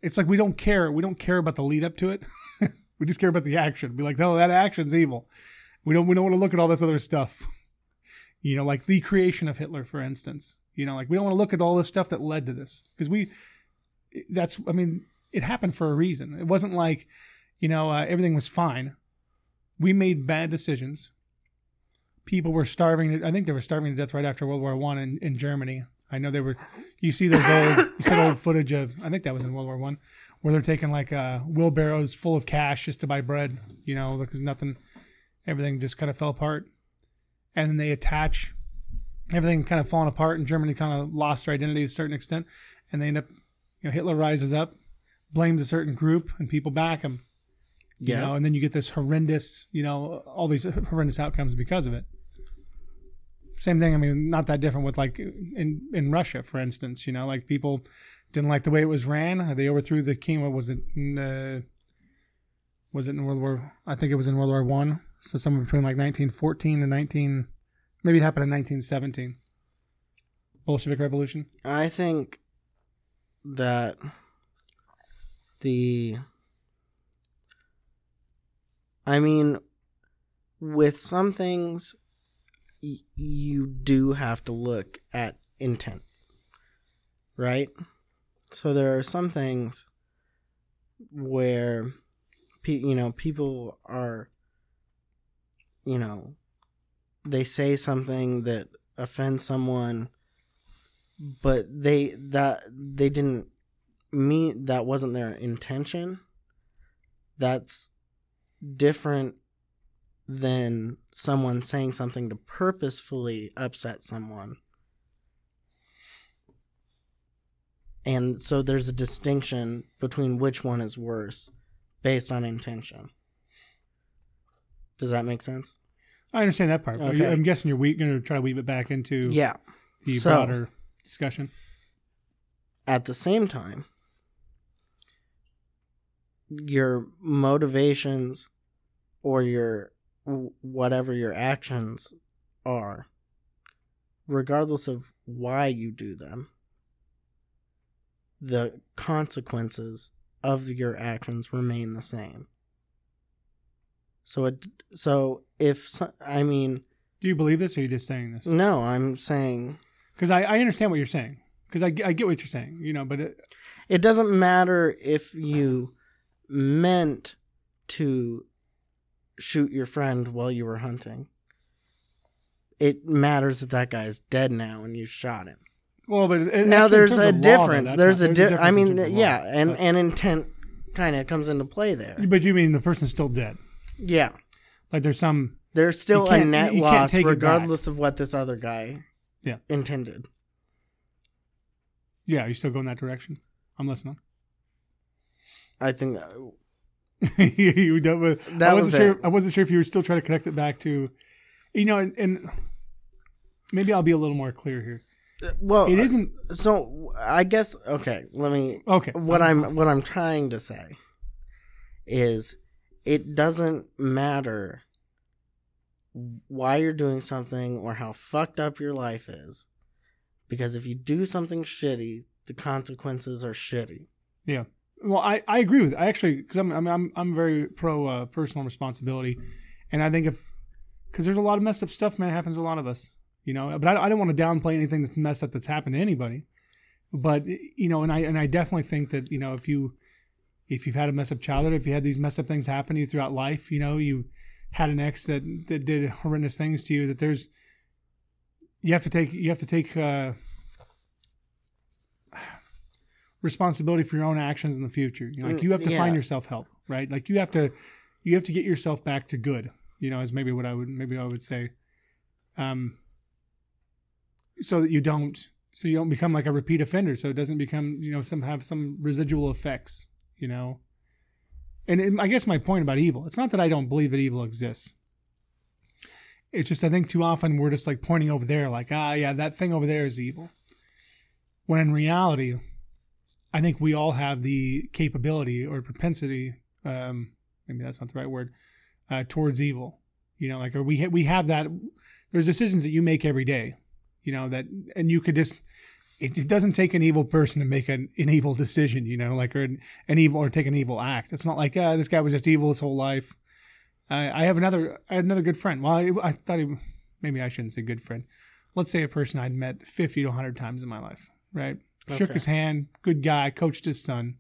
it's like we don't care. We don't care about the lead up to it. We just care about the action. Be like, oh, that action's evil. We don't we don't want to look at all this other stuff. You know, like the creation of Hitler, for instance. You know, like we don't want to look at all this stuff that led to this. Because we, that's, I mean, it happened for a reason. It wasn't like, you know, uh, everything was fine. We made bad decisions. People were starving. To, I think they were starving to death right after World War One in, in Germany. I know they were, you see those old, you see old footage of, I think that was in World War One, where they're taking like uh, wheelbarrows full of cash just to buy bread, you know, because nothing, everything just kind of fell apart. And then they attach everything kind of falling apart, and Germany kind of lost their identity to a certain extent. And they end up, you know, Hitler rises up, blames a certain group, and people back him. You Yeah. know, and then you get this horrendous, you know, all these horrendous outcomes because of it. Same thing, I mean, not that different with like in, in Russia, for instance, you know, like people didn't like the way it was ran. They overthrew the king. What was it? In, uh, was it in World War? I think it was in World War One. So somewhere between like nineteen fourteen and nineteen, maybe it happened in nineteen seventeen. Bolshevik Revolution. I think that the, I mean, with some things, y- you do have to look at intent, right? So there are some things where, pe- you know, people are, you know, they say something that offends someone, but they that they didn't mean, that wasn't their intention. That's different than someone saying something to purposefully upset someone. And so there's a distinction between which one is worse based on intention. Does that make sense? I understand that part. But Okay. I'm guessing you're we- going to try to weave it back into Yeah. the So- broader discussion. At the same time, your motivations or your whatever your actions are, regardless of why you do them, the consequences of your actions remain the same. So it so if so- I mean Do you believe this, or are you just saying this? no, I'm saying Because I, I understand what you're saying. Because I, I get what you're saying, you know, but it, it doesn't matter if you meant to shoot your friend while you were hunting. It matters that that guy's dead now and you shot him. well, but it, Now actually, in there's terms a of law, though, difference. that's There's not- a there's di- difference I in mean, terms of law. yeah, and But- and intent kind of comes into play there. But you mean the person's still dead? Yeah, Like there's some. there's still You a can't- net you can't loss take it back. regardless of what this other guy Yeah. intended. Yeah, you still going that direction? I'm listening. I think that, you don't, but That I wasn't was sure. it. I wasn't sure if you were still trying to connect it back to, you know, and, and maybe I'll be a little more clear here. well, It isn't So I guess okay. Let me. okay. What I'm what I'm trying to say is, it doesn't matter why you're doing something or how fucked up your life is, because if you do something shitty, the consequences are shitty. Yeah. Well, I, I agree with it. I actually, because I'm, I'm I'm I'm very pro uh, personal responsibility, and I think if because there's a lot of messed up stuff, man, happens to a lot of us, you know. But I, I don't want to downplay anything that's messed up that's happened to anybody. But you know, and I and I definitely think that you know if you if you've had a messed up childhood, if you had these messed up things happen to you throughout life, you know, you had an ex that, that did horrendous things to you, that there's you have to take you have to take. Uh, responsibility for your own actions in the future. You know, like you have to Yeah. find yourself help, right? Like you have to, you have to get yourself back to good. You know, is maybe what I would maybe I would say, um, so that you don't, so you don't become like a repeat offender. So it doesn't become, you know, some have some residual effects. You know, and it, I guess my point about evil, it's not that I don't believe that evil exists. It's just I think too often we're just like pointing over there, like ah yeah, that thing over there is evil. When in reality, I think we all have the capability or propensity, um, maybe that's not the right word, uh, towards evil. You know, like or we ha- we have that. There's decisions that you make every day. You know that, and you could just it, it doesn't take an evil person to make an, an evil decision, you know, like or an, an evil or take an evil act. It's not like ah, this guy was just evil his whole life. I, I have another I had another good friend. Well, I, I thought he maybe I shouldn't say good friend. Let's say a person I'd met fifty to a hundred times in my life, right? Okay. Shook his hand, good guy, coached his son.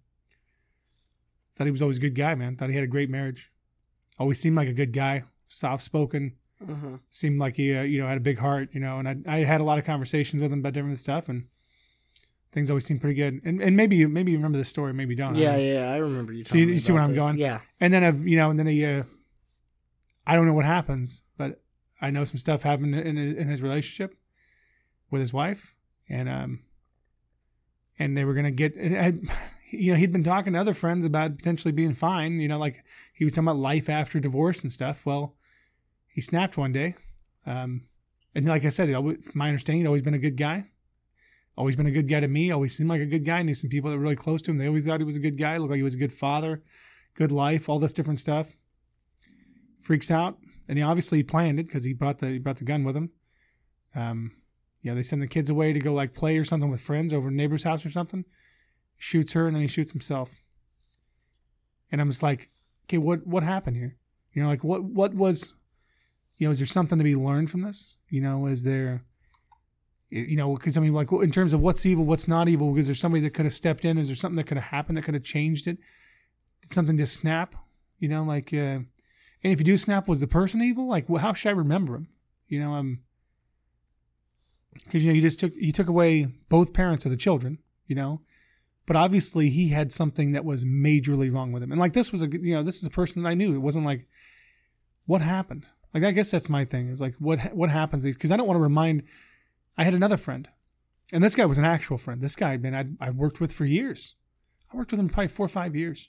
Thought he was always a good guy, man. Thought he had a great marriage. Always seemed like a good guy, soft spoken. Uh-huh. Seemed like he, uh, you know, had a big heart, you know. And I, I had a lot of conversations with him about different stuff, and things always seemed pretty good. And and maybe maybe you remember this story, maybe you don't. Yeah, I yeah, I remember you. So you, you see where I'm this. going? Yeah. And then I've, you know, and then he, uh, I don't know what happens, but I know some stuff happened in in his relationship with his wife, and um, and they were gonna get. And I, you know, he'd been talking to other friends about potentially being fine. You know, like he was talking about life after divorce and stuff. Well, he snapped one day. Um, and like I said, it always, my understanding, he'd always been a good guy. Always been a good guy to me. Always seemed like a good guy. Knew some people that were really close to him. They always thought he was a good guy. Looked like he was a good father, good life, all this different stuff. Freaks out. And he obviously planned it because he brought the he brought the gun with him. Um, you know, they send the kids away to go like play or something with friends over a neighbor's house or something. Shoots her, and then he shoots himself. And I'm just like, okay, what what happened here? You know, like what what was, you know, is there something to be learned from this? You know, is there, you know, because I mean, like in terms of what's evil, what's not evil, is there somebody that could have stepped in? Is there something that could have happened that could have changed it? Did something just snap? You know, like, uh, and if you do snap, was the person evil? Like, well, how should I remember him? You know, um, because you know, you just took you took away both parents of the children. You know. But obviously he had something that was majorly wrong with him. And like this was a, you know, this is a person that I knew. It wasn't like, what happened? Like, I guess that's my thing is like, what, what happens? Because I don't want to remind, I had another friend and this guy was an actual friend. This guy, man, I I worked with for years. I worked with him probably four or five years.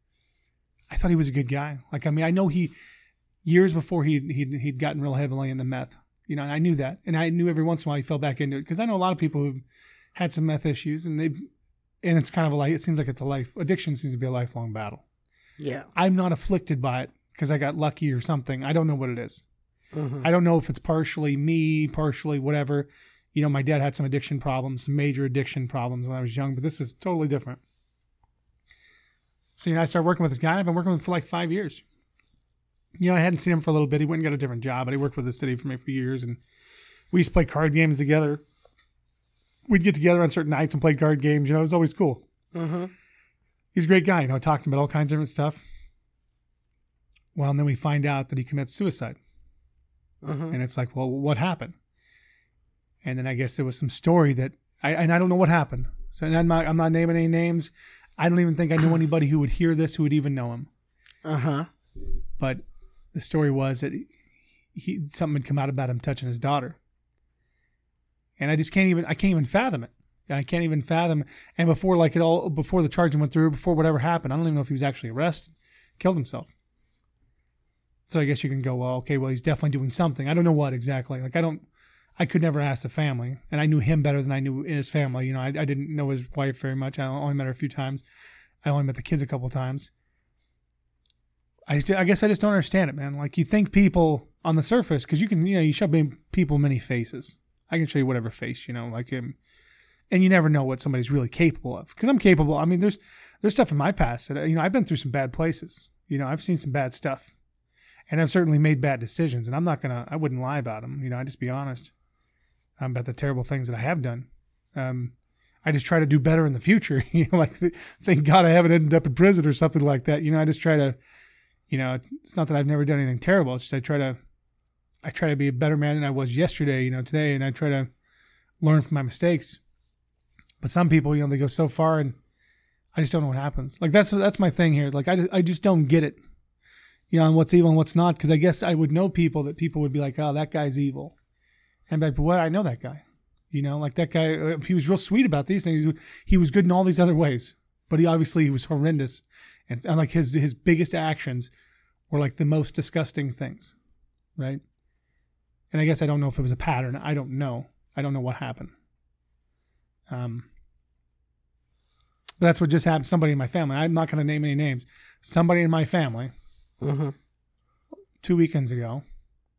I thought he was a good guy. Like, I mean, I know he, years before he he'd, he'd gotten real heavily into meth, you know, and I knew that. And I knew every once in a while he fell back into it because I know a lot of people who've had some meth issues and they've, and it's kind of a like, it seems like it's a life, addiction seems to be a lifelong battle. Yeah. I'm not afflicted by it because I got lucky or something. I don't know what it is. Mm-hmm. I don't know if it's partially me, partially whatever. You know, my dad had some addiction problems, some major addiction problems when I was young, but this is totally different. So, you know, I started working with this guy. I've been working with him for like five years. You know, I hadn't seen him for a little bit. He went and got a different job, but he worked with the city for me for years. And we used to play card games together. We'd get together on certain nights and play card games. You know, it was always cool. Mm-hmm. He's a great guy. You know, I talked to him about all kinds of different stuff. Well, and then we find out that he commits suicide. Mm-hmm. And it's like, well, what happened? And then I guess there was some story that, I and I don't know what happened. So I'm not, I'm not naming any names. I don't even think I knew anybody who would hear this who would even know him. Uh-huh. But the story was that he, he something had come out about him touching his daughter. And I just can't even, I can't even fathom it. I can't even fathom. And before like it all, before the charging went through, before whatever happened, I don't even know if he was actually arrested, killed himself. So I guess you can go, well, okay, well, he's definitely doing something. I don't know what exactly. Like I don't, I could never ask the family. And I knew him better than I knew in his family. You know, I, I didn't know his wife very much. I only met her a few times. I only met the kids a couple of times. I, just, I guess I just don't understand it, man. Like you think people on the surface, because you can, you know, you show people many faces. I can show you whatever face, you know, like him. And you never know what somebody's really capable of. Because I'm capable. I mean, there's there's stuff in my past that, you know, I've been through some bad places. You know, I've seen some bad stuff. And I've certainly made bad decisions. And I'm not going to, I wouldn't lie about them. You know, I'd just be honest um, about the terrible things that I have done. Um, I just try to do better in the future. You know, like, thank God I haven't ended up in prison or something like that. You know, I just try to, you know, it's not that I've never done anything terrible. It's just I try to, I try to be a better man than I was yesterday, you know, today. And I try to learn from my mistakes. But some people, you know, they go so far and I just don't know what happens. Like, that's that's my thing here. Like, I, I just don't get it, you know, on what's evil and what's not. Because I guess I would know people that people would be like, oh, that guy's evil. And I'd be like, but what? I know that guy. You know, like that guy, if he was real sweet about these things, he was good in all these other ways. But he obviously he was horrendous. And, and like his, his biggest actions were like the most disgusting things, right? And I guess I don't know if it was a pattern. I don't know. I don't know what happened. Um, but that's what just happened. Somebody in my family. I'm not going to name any names. Somebody in my family, mm-hmm. two weekends ago,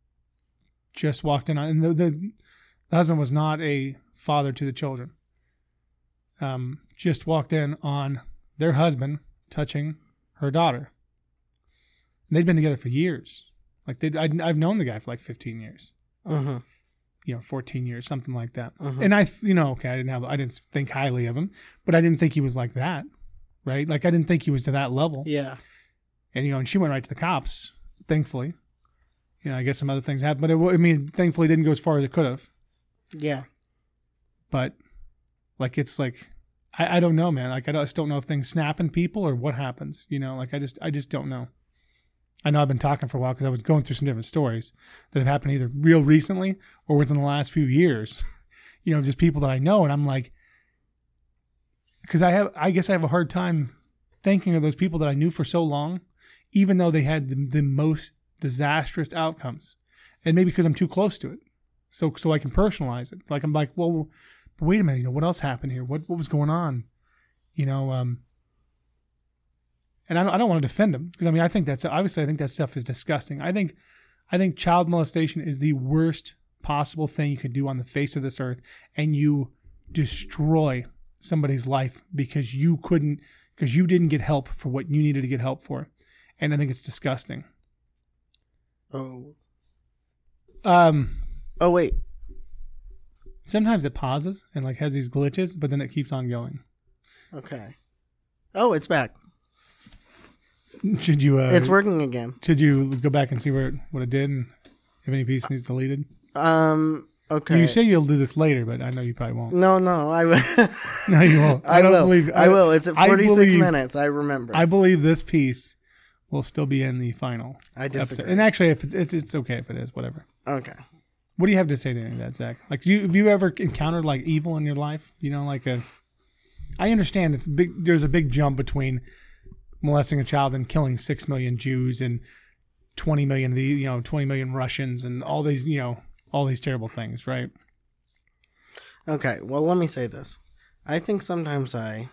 just walked in on, and the, the the husband was not a father to the children. um, just walked in on their husband touching her daughter. And they'd been together for years. Like they, I'd, I've known the guy for like fifteen years. Mm-hmm. You know, fourteen years, something like that. Mhm. And I, you know, okay, I didn't have, I didn't think highly of him, but I didn't think he was like that, right? Like I didn't think he was to that level. Yeah. And you know, and she went right to the cops, thankfully. You know, I guess some other things happened, but it, I mean, thankfully, it didn't go as far as it could have. Yeah. But like, it's like, I, I don't know, man. Like I, don't, I just don't know if things snap in people or what happens. You know, like I just, I just don't know. I know I've been talking for a while because I was going through some different stories that have happened either real recently or within the last few years. You know, just people that I know, and I'm like, because I have, I guess I have a hard time thinking of those people that I knew for so long, even though they had the, the most disastrous outcomes, and maybe because I'm too close to it, so so I can personalize it. Like I'm like, well, but wait a minute, you know, what else happened here? What what was going on? You know, um, and I don't I don't want to defend them because I mean I think that's obviously I think that stuff is disgusting. I think I think child molestation is the worst possible thing you could do on the face of this earth, and you destroy somebody's life because you couldn't because you didn't get help for what you needed to get help for, and I think it's disgusting. Oh. Um. Oh wait. Sometimes it pauses and like has these glitches, but then it keeps on going. Okay. Oh, it's back. Should you? Uh, It's working again. Should you go back and see where it, what it did, and if any piece needs deleted? Um. Okay. You say you'll do this later, but I know you probably won't. No, no, I will. No, you won't. I, I don't will. believe. I, will. It's at I forty-six believe- minutes. I remember. I believe this piece will still be in the final I disagree. episode. And actually, if it's, it's it's okay if it is, whatever. Okay. What do you have to say to any of that, Zach? Like, do you, have you ever encountered like evil in your life? You know, like a. I understand it's big. There's a big jump between molesting a child and killing six million Jews and twenty million of the you know twenty million Russians and all these you know all these terrible things, right? Okay. Well, let me say this. I think sometimes I.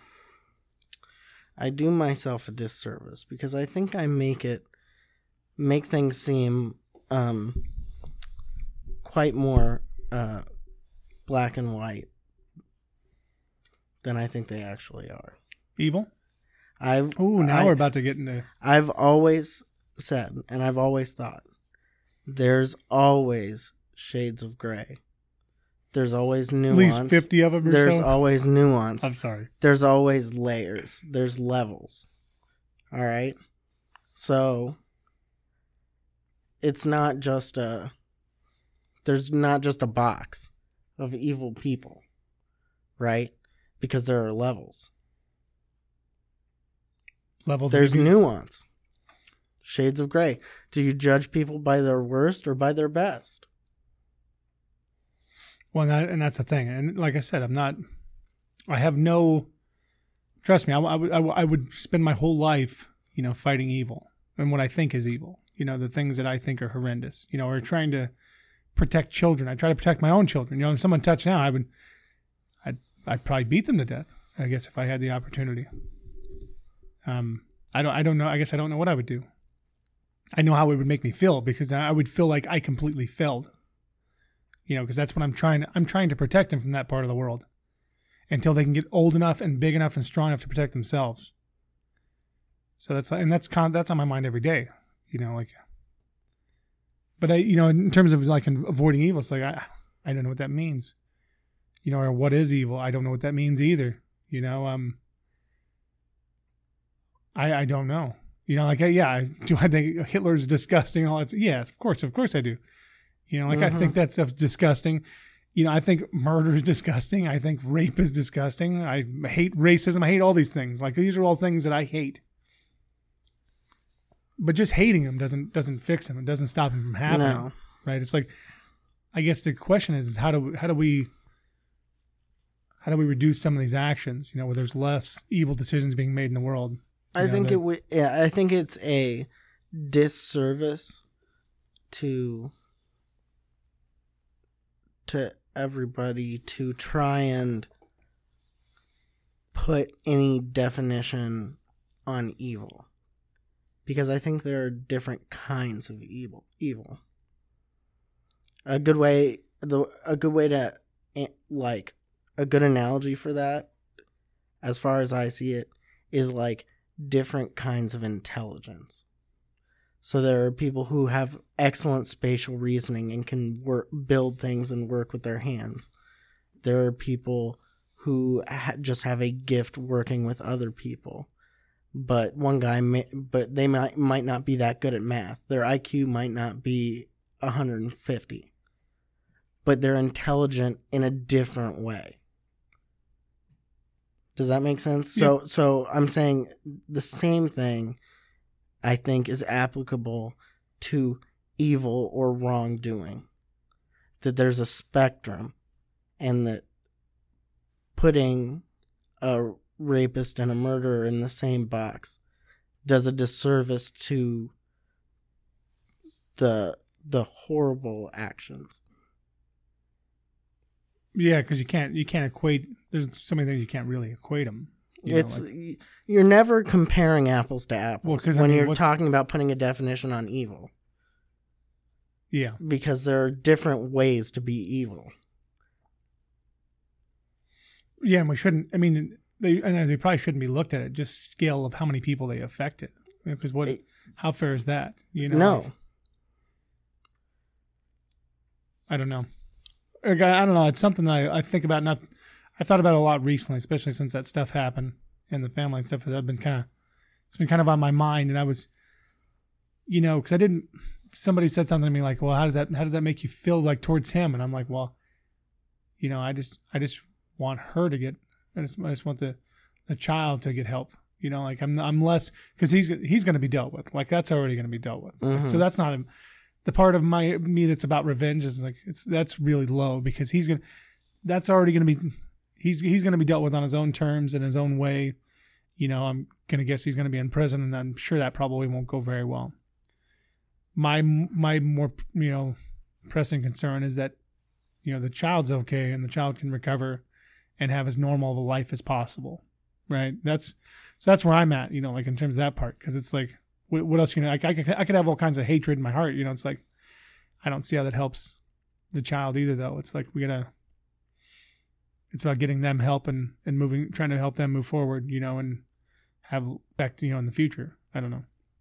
I do myself a disservice because I think I make it, make things seem, um, quite more uh, black and white than I think they actually are. Evil. I've Ooh, now I, we're about to get into. I've always said, and I've always thought, there's always shades of gray. There's always nuance. At least fifty of them or There's so. always nuance. I'm sorry. There's always layers. There's levels. All right? So, it's not just a... There's not just a box of evil people. Right? Because there are levels. Levels. There's of nuance. Shades of gray. Do you judge people by their worst or by their best? Well, that, and that's the thing. And like I said, I'm not, I have no, trust me, I, I, would, I, would- I would spend my whole life, you know, fighting evil and what I think is evil, you know, the things that I think are horrendous, you know, or trying to protect children. I try to protect my own children. You know, if someone touched now, I would, I'd, I'd probably beat them to death, I guess, if I had the opportunity. Um, I don't, I don't know. I guess I don't know what I would do. I know how it would make me feel because I would feel like I completely failed. You know, because that's what I'm trying to, I'm trying to protect them from that part of the world until they can get old enough and big enough and strong enough to protect themselves. So that's, and that's, con, that's on my mind every day, you know, like, but I, you know, in terms of like avoiding evil, it's like, I, I don't know what that means, you know, or what is evil? I don't know what that means either. You know, um, I, I don't know, you know, like, yeah, do I think Hitler's disgusting? All that? Yes, of course. Of course I do. You know, like mm-hmm. I think that stuff's disgusting. You know, I think murder is disgusting. I think rape is disgusting. I hate racism. I hate all these things. Like these are all things that I hate. But just hating them doesn't doesn't fix them. It doesn't stop them from happening. No. Right? It's like, I guess the question is, is how do how do we how do we reduce some of these actions? You know, where there's less evil decisions being made in the world. I know, think that, it would. Yeah, I think it's a disservice to. to everybody to try and put any definition on evil. Because I think there are different kinds of evil. Evil. A good way, the a good way to, like, a good analogy for that as far as I see it, is like different kinds of intelligence. So there are people who have excellent spatial reasoning and can work, build things and work with their hands. There are people who ha- just have a gift working with other people. But one guy, may, but they might might not be that good at math. Their I Q might not be one hundred fifty. But they're intelligent in a different way. Does that make sense? Yeah. So so I'm saying the same thing, I think, is applicable to evil or wrongdoing. That there's a spectrum, and that putting a rapist and a murderer in the same box does a disservice to the the horrible actions. Yeah, because you can't you can't equate. There's so many things you can't really equate them. You It's know, like, you're never comparing apples to apples Well, 'cause, I when mean, you're what's- talking about putting a definition on evil, yeah, because there are different ways to be evil. yeah, and we shouldn't. I mean, they and they probably shouldn't be looked at it just scale of how many people they affected. Because what, It- how fair is that? You know, No. like, I don't know. Like, I, I don't know. It's something that I, I think about. Not I thought about it a lot recently, especially since that stuff happened in the family and stuff. I've been kind of it's been kind of on my mind, and I was, you know, because I didn't. Somebody said something to me like, "Well, how does that how does that make you feel like towards him?" And I'm like, "Well, you know, I just I just want her to get. I just, I just want the the child to get help. You know, like I'm I'm less because he's he's going to be dealt with. Like that's already going to be dealt with. Mhm. So that's not a, the part of my me that's about revenge is like it's that's really low because he's gonna that's already going to be he's he's going to be dealt with on his own terms in his own way. You know, I'm going to guess he's going to be in prison, and I'm sure that probably won't go very well. My my more you know pressing concern is that you know the child's okay and the child can recover and have as normal of a life as possible, right? That's so that's where I'm at, you know, like in terms of that part, because it's like, what, what else, you know, I, I, could, I could have all kinds of hatred in my heart, you know, it's like, I don't see how that helps the child either, though. It's like, we gotta, it's about getting them help and, and moving, trying to help them move forward, you know, and have effect, you know, in the future. I don't know.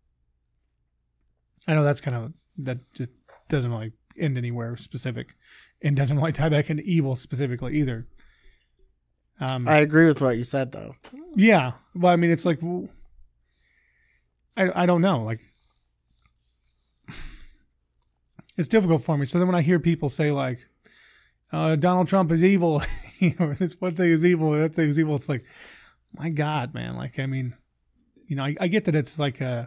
I know that's kind of, that just doesn't really end anywhere specific and doesn't really tie back into evil specifically either. Um, I agree with what you said, though. Yeah. Well, I mean, it's like, well, I, I don't know. Like, it's difficult for me. So then when I hear people say, like, uh, Donald Trump is evil, you know, this one thing is evil, that thing is evil, it's like, my God, man. Like, I mean, you know, I, I get that it's like a,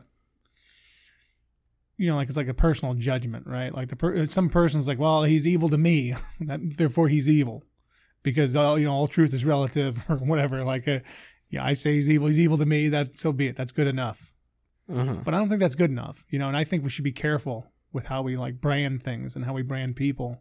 you know, like it's like a personal judgment, right? Like the per- some person's like, well, he's evil to me, that, therefore he's evil. Because all you know, all truth is relative, or whatever. Like, uh, yeah, I say he's evil. He's evil to me. That so be it. That's good enough. Mm-hmm. But I don't think that's good enough, you know. And I think we should be careful with how we like brand things and how we brand people.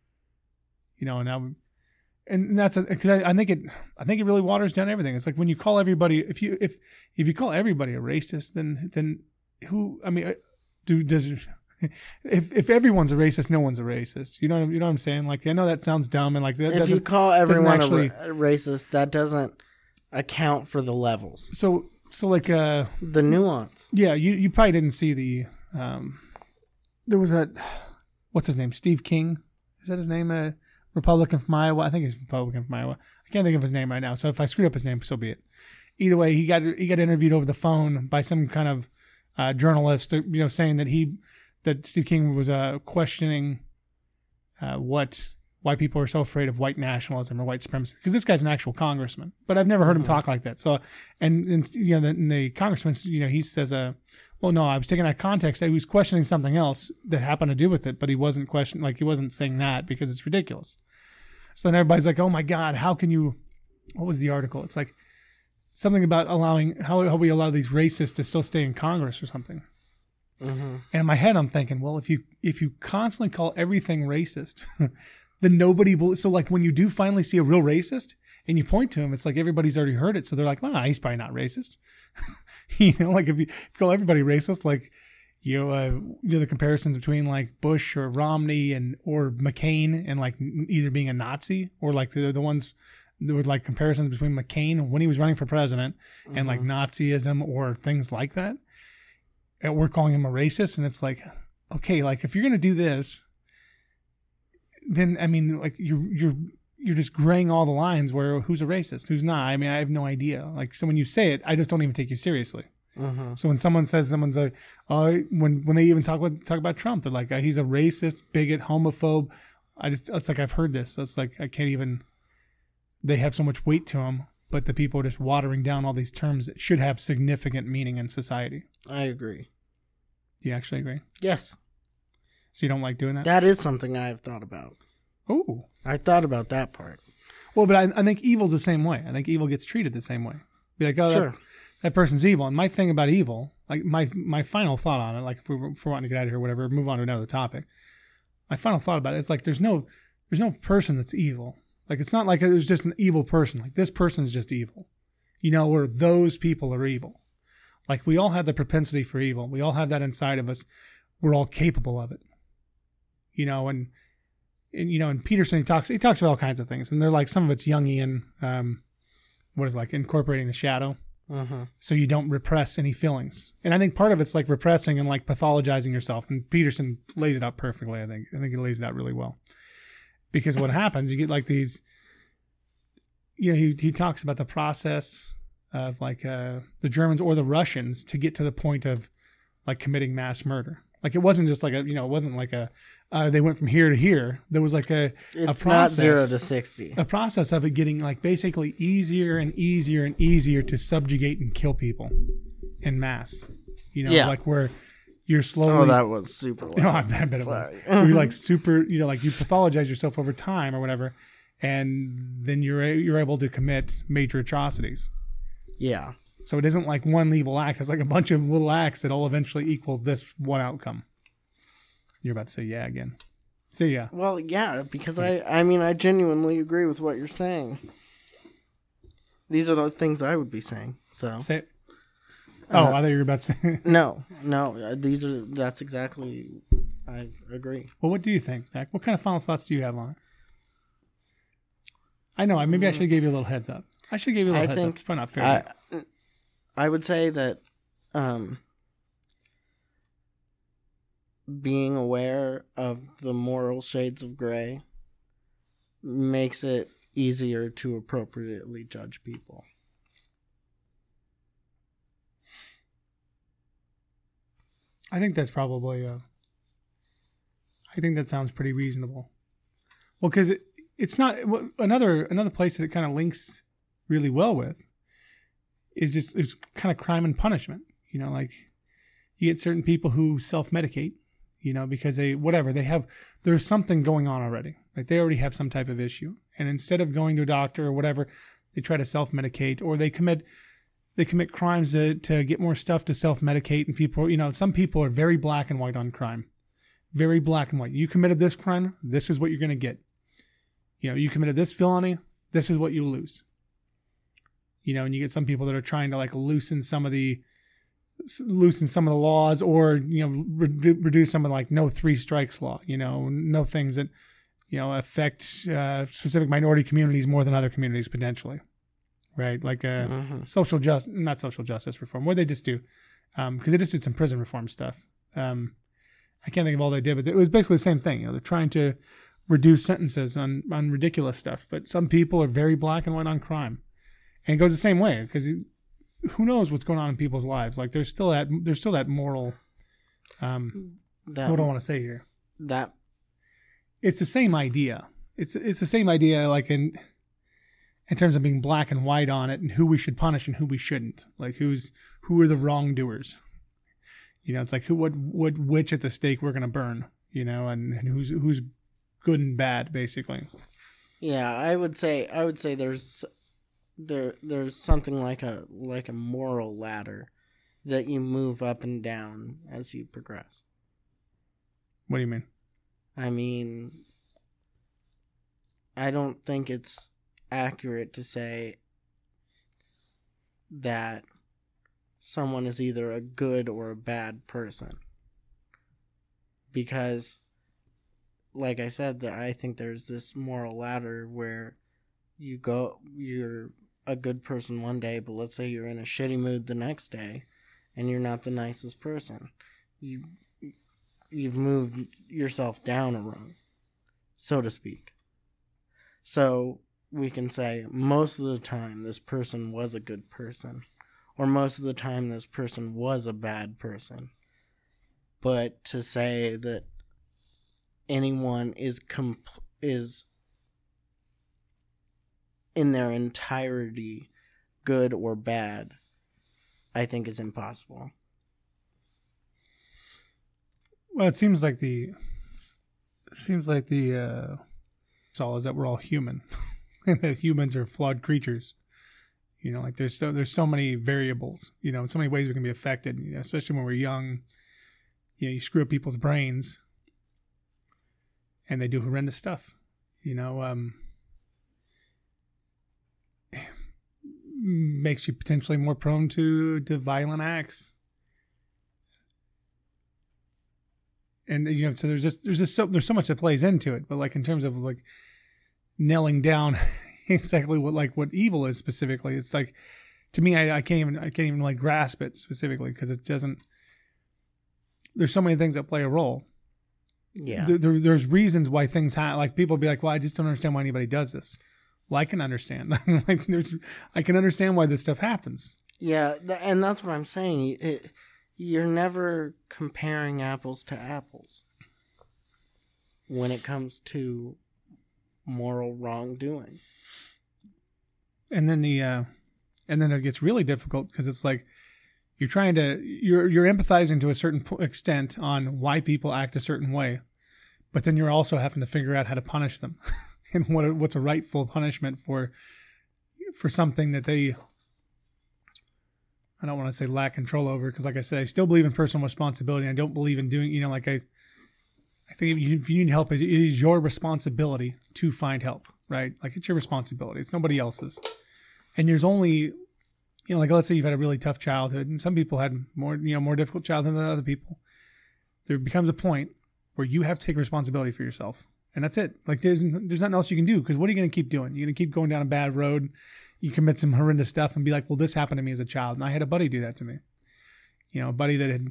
You know, and now, and that's because I, I think it. I think it really waters down everything. It's like when you call everybody, if you if if you call everybody a racist, then then who? I mean, do does. If if everyone's a racist, no one's a racist. You know you know what I'm saying? Like I know that sounds dumb and like that. If you call everyone actually, a ra- racist, that doesn't account for the levels, So so like uh the nuance. yeah you you probably didn't see the um there was a what's his name Steve King, is that his name, a Republican from Iowa? I think he's Republican from Iowa. I can't think of his name right now. So if I screw up his name, so be it. Either way, he got he got interviewed over the phone by some kind of uh, journalist, you know, saying that he. that Steve King was uh, questioning uh, what why people are so afraid of white nationalism or white supremacy, because this guy's an actual congressman, but I've never heard him talk like that. So, and, and you know, the, the congressman, you know, he says, uh, "Well, no, I was taking that context. He was questioning something else that happened to do with it, but he wasn't questioning, like he wasn't saying that because it's ridiculous." So then everybody's like, "Oh my God, how can you?" What was the article? It's like something about allowing how how we allow these racists to still stay in Congress or something. Mm-hmm. And in my head, I'm thinking, well, if you if you constantly call everything racist, then nobody will. So like when you do finally see a real racist and you point to him, it's like everybody's already heard it. So they're like, well, he's probably not racist. You know, like if you, if you call everybody racist, like, you know, uh, you know, the comparisons between like Bush or Romney and or McCain and like either being a Nazi or like the the ones there was like comparisons between McCain when he was running for president mm-hmm. and like Nazism or things like that. And we're calling him a racist. And it's like, okay, like if you're going to do this, then I mean, like you're, you're, you're just graying all the lines where who's a racist, who's not. I mean, I have no idea. Like, so when you say it, I just don't even take you seriously. Mm-hmm. So when someone says someone's like, uh, when when they even talk about talk about Trump, they're like, uh, he's a racist, bigot, homophobe. I just, it's like I've heard this. It's like I can't even. They have so much weight to them, but the people are just watering down all these terms that should have significant meaning in society. I agree. Do you actually agree? Yes. So you don't like doing that? That is something I have thought about. Oh. I thought about that part. Well, but I, I think evil's the same way. I think evil gets treated the same way. Be like, oh, sure. that, that person's evil. And my thing about evil, like my my final thought on it, like if we were, if we're wanting to get out of here or whatever, move on to another topic. My final thought about it is like there's no there's no person that's evil. Like it's not like there's just an evil person. Like this person is just evil. You know, or those people are evil. Like we all have the propensity for evil. We all have that inside of us. We're all capable of it. You know, and And, you know, and Peterson, he talks, he talks about all kinds of things. And they're like, some of it's Jungian, um, what is it, like incorporating the shadow. Mm-hmm. So you don't repress any feelings. And I think part of it's like repressing and like pathologizing yourself. And Peterson lays it out perfectly, I think. I think he lays it out really well. Because what happens, you get like these, you know, he, he talks about the process of like uh, the Germans or the Russians to get to the point of like committing mass murder. Like it wasn't just like a, you know, it wasn't like a, Uh, they went from here to here. There was like a, it's a process. It's not zero to sixty. A process of it getting like basically easier and easier and easier to subjugate and kill people in mass. You know, yeah. like where you're slowly. Oh, that was super loud. You know, I bet it was. Where you're like super, you know, like you pathologize yourself over time or whatever, and then you're you're able to commit major atrocities. Yeah. So it isn't like one evil act. It's like a bunch of little acts that all eventually equal this one outcome. You're about to say yeah again. Say yeah. Well, yeah, because I, I mean, I genuinely agree with what you're saying. These are the things I would be saying. So say it. Oh, uh, I thought you were about to say. No, no. These are. That's exactly. I agree. Well, what do you think, Zach? What kind of final thoughts do you have on it? I know. Maybe I should have gave you a little heads up. I should have gave you a little I heads think up. It's probably not fair. I, I would say that. Um, being aware of the moral shades of gray makes it easier to appropriately judge people. I think that's probably, uh, I think that sounds pretty reasonable. Well, because it, it's not, another another place that it kind of links really well with is just, it's kind of crime and punishment. You know, like you get certain people who self-medicate. You know, because they, whatever, they have, there's something going on already. Like they already have some type of issue. And instead of going to a doctor or whatever, they try to self-medicate or they commit, they commit crimes to, to get more stuff to self-medicate. And people, you know, some people are very black and white on crime. Very black and white. You committed this crime, this is what you're going to get. You know, you committed this felony, this is what you lose. You know, and you get some people that are trying to like loosen some of the, loosen some of the laws or, you know, re- reduce some of the, like no three strikes law, you know, no things that, you know, affect uh, specific minority communities more than other communities potentially. Right. Like uh, mm-hmm. social justice, not social justice reform. What did they just do? Um, cause they just did some prison reform stuff. Um, I can't think of all they did, but it was basically the same thing. You know, they're trying to reduce sentences on, on ridiculous stuff, but some people are very black and white on crime. And it goes the same way because who knows what's going on in people's lives? Like there's still that there's still that moral. Um, that, what do I want to say here? That it's the same idea. It's it's the same idea, like in in terms of being black and white on it, and who we should punish and who we shouldn't. Like who's who are the wrongdoers? You know, it's like who what what which at the stake we're gonna burn. You know, and, and who's who's good and bad, basically. Yeah, I would say I would say there's. There, there's something like a like a moral ladder that you move up and down as you progress. What do you mean? I mean, I don't think it's accurate to say that someone is either a good or a bad person. Because, like I said, that I think there's this moral ladder where you go, you're a good person one day, but let's say you're in a shitty mood the next day, and you're not the nicest person. You, you've moved yourself down a rung, so to speak. So we can say most of the time this person was a good person, or most of the time this person was a bad person. But to say that anyone is comp- is in their entirety good or bad, I think is impossible. Well, it seems like the it seems like the uh, all is that we're all human, and that humans are flawed creatures. You know, like there's so there's so many variables. You know, so many ways we can be affected. You know, especially when we're young. You know, you screw up people's brains, and they do horrendous stuff. You know, um, makes you potentially more prone to to violent acts. And you know, so there's just there's just so there's so much that plays into it. But like in terms of like nailing down exactly what like what evil is specifically, it's like to me I, I can't even I can't even like grasp it specifically because it doesn't. There's so many things that play a role. Yeah. There, there, there's reasons why things happen. Like people be like, well, I just don't understand why anybody does this. Well, I can understand. like there's, I can understand why this stuff happens. Yeah, th- and that's what I'm saying. It, you're never comparing apples to apples when it comes to moral wrongdoing. And then the, uh, and then it gets really difficult because it's like you're trying to you're you're empathizing to a certain extent on why people act a certain way, but then you're also having to figure out how to punish them and what what's a rightful punishment for for something that they I don't want to say lack control over because like I said I still believe in personal responsibility. I don't believe in doing you know like I I think if you, if you need help it is your responsibility to find help, right? Like it's your responsibility. It's nobody else's. And there's only You know, like let's say you've had a really tough childhood, and some people had more, you know, more difficult childhood than other people. There becomes a point where you have to take responsibility for yourself, and that's it. Like there's there's nothing else you can do because what are you going to keep doing? You're going to keep going down a bad road. You commit some horrendous stuff and be like, well, this happened to me as a child, and I had a buddy do that to me. You know, a buddy that had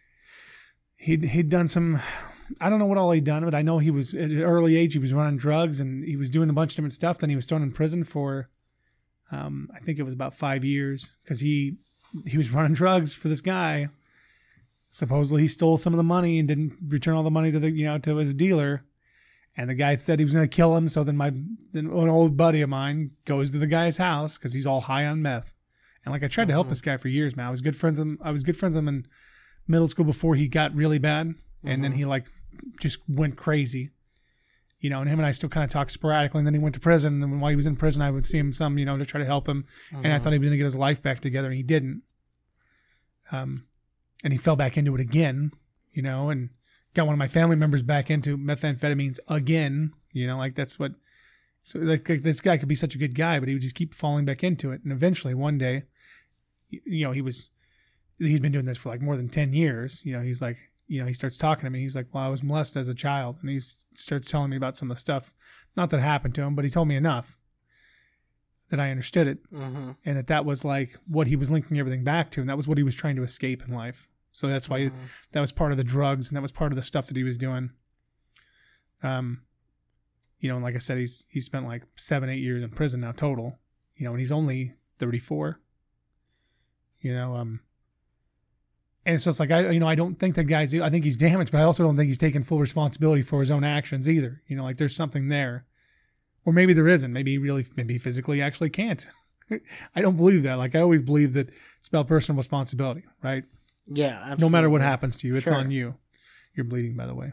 he'd he'd done some. I don't know what all he'd done, but I know he was at an early age. He was running drugs and he was doing a bunch of different stuff. Then he was thrown in prison for. Um, I think it was about five years because he he was running drugs for this guy. Supposedly he stole some of the money and didn't return all the money to the you know to his dealer, and the guy said he was going to kill him. So then my then an old buddy of mine goes to the guy's house because he's all high on meth, and like I tried to help this guy for years, man. I was good friends with him. I was good friends with him in middle school before he got really bad, and mm-hmm. then he like just went crazy. You know, and him and I still kind of talk sporadically. And then he went to prison. And while he was in prison, I would see him some, you know, to try to help him. Mm-hmm. And I thought he was going to get his life back together, and he didn't. Um, and he fell back into it again, you know, and got one of my family members back into methamphetamines again. You know, like that's what. So like, like this guy could be such a good guy, but he would just keep falling back into it. And eventually, one day, you know, he was he'd been doing this for like more than ten years. You know, he's like. You know, he starts talking to me. He's like, well, I was molested as a child. And he starts telling me about some of the stuff. Not that happened to him, but he told me enough that I understood it. Mm-hmm. And that that was like what he was linking everything back to. And that was what he was trying to escape in life. So that's why mm-hmm. that was part of the drugs. And that was part of the stuff that he was doing. Um, you know, and like I said, he's he's spent like seven, eight years in prison now total. You know, and he's only thirty-four. You know, um. And so it's like, I, you know, I don't think the guy's, I think he's damaged, but I also don't think he's taking full responsibility for his own actions either. You know, like there's something there. Or maybe there isn't. Maybe he really, maybe he physically actually can't. I don't believe that. Like I always believe that it's about personal responsibility, right? Yeah, absolutely. No matter what happens to you, it's sure. on you. You're bleeding, by the way.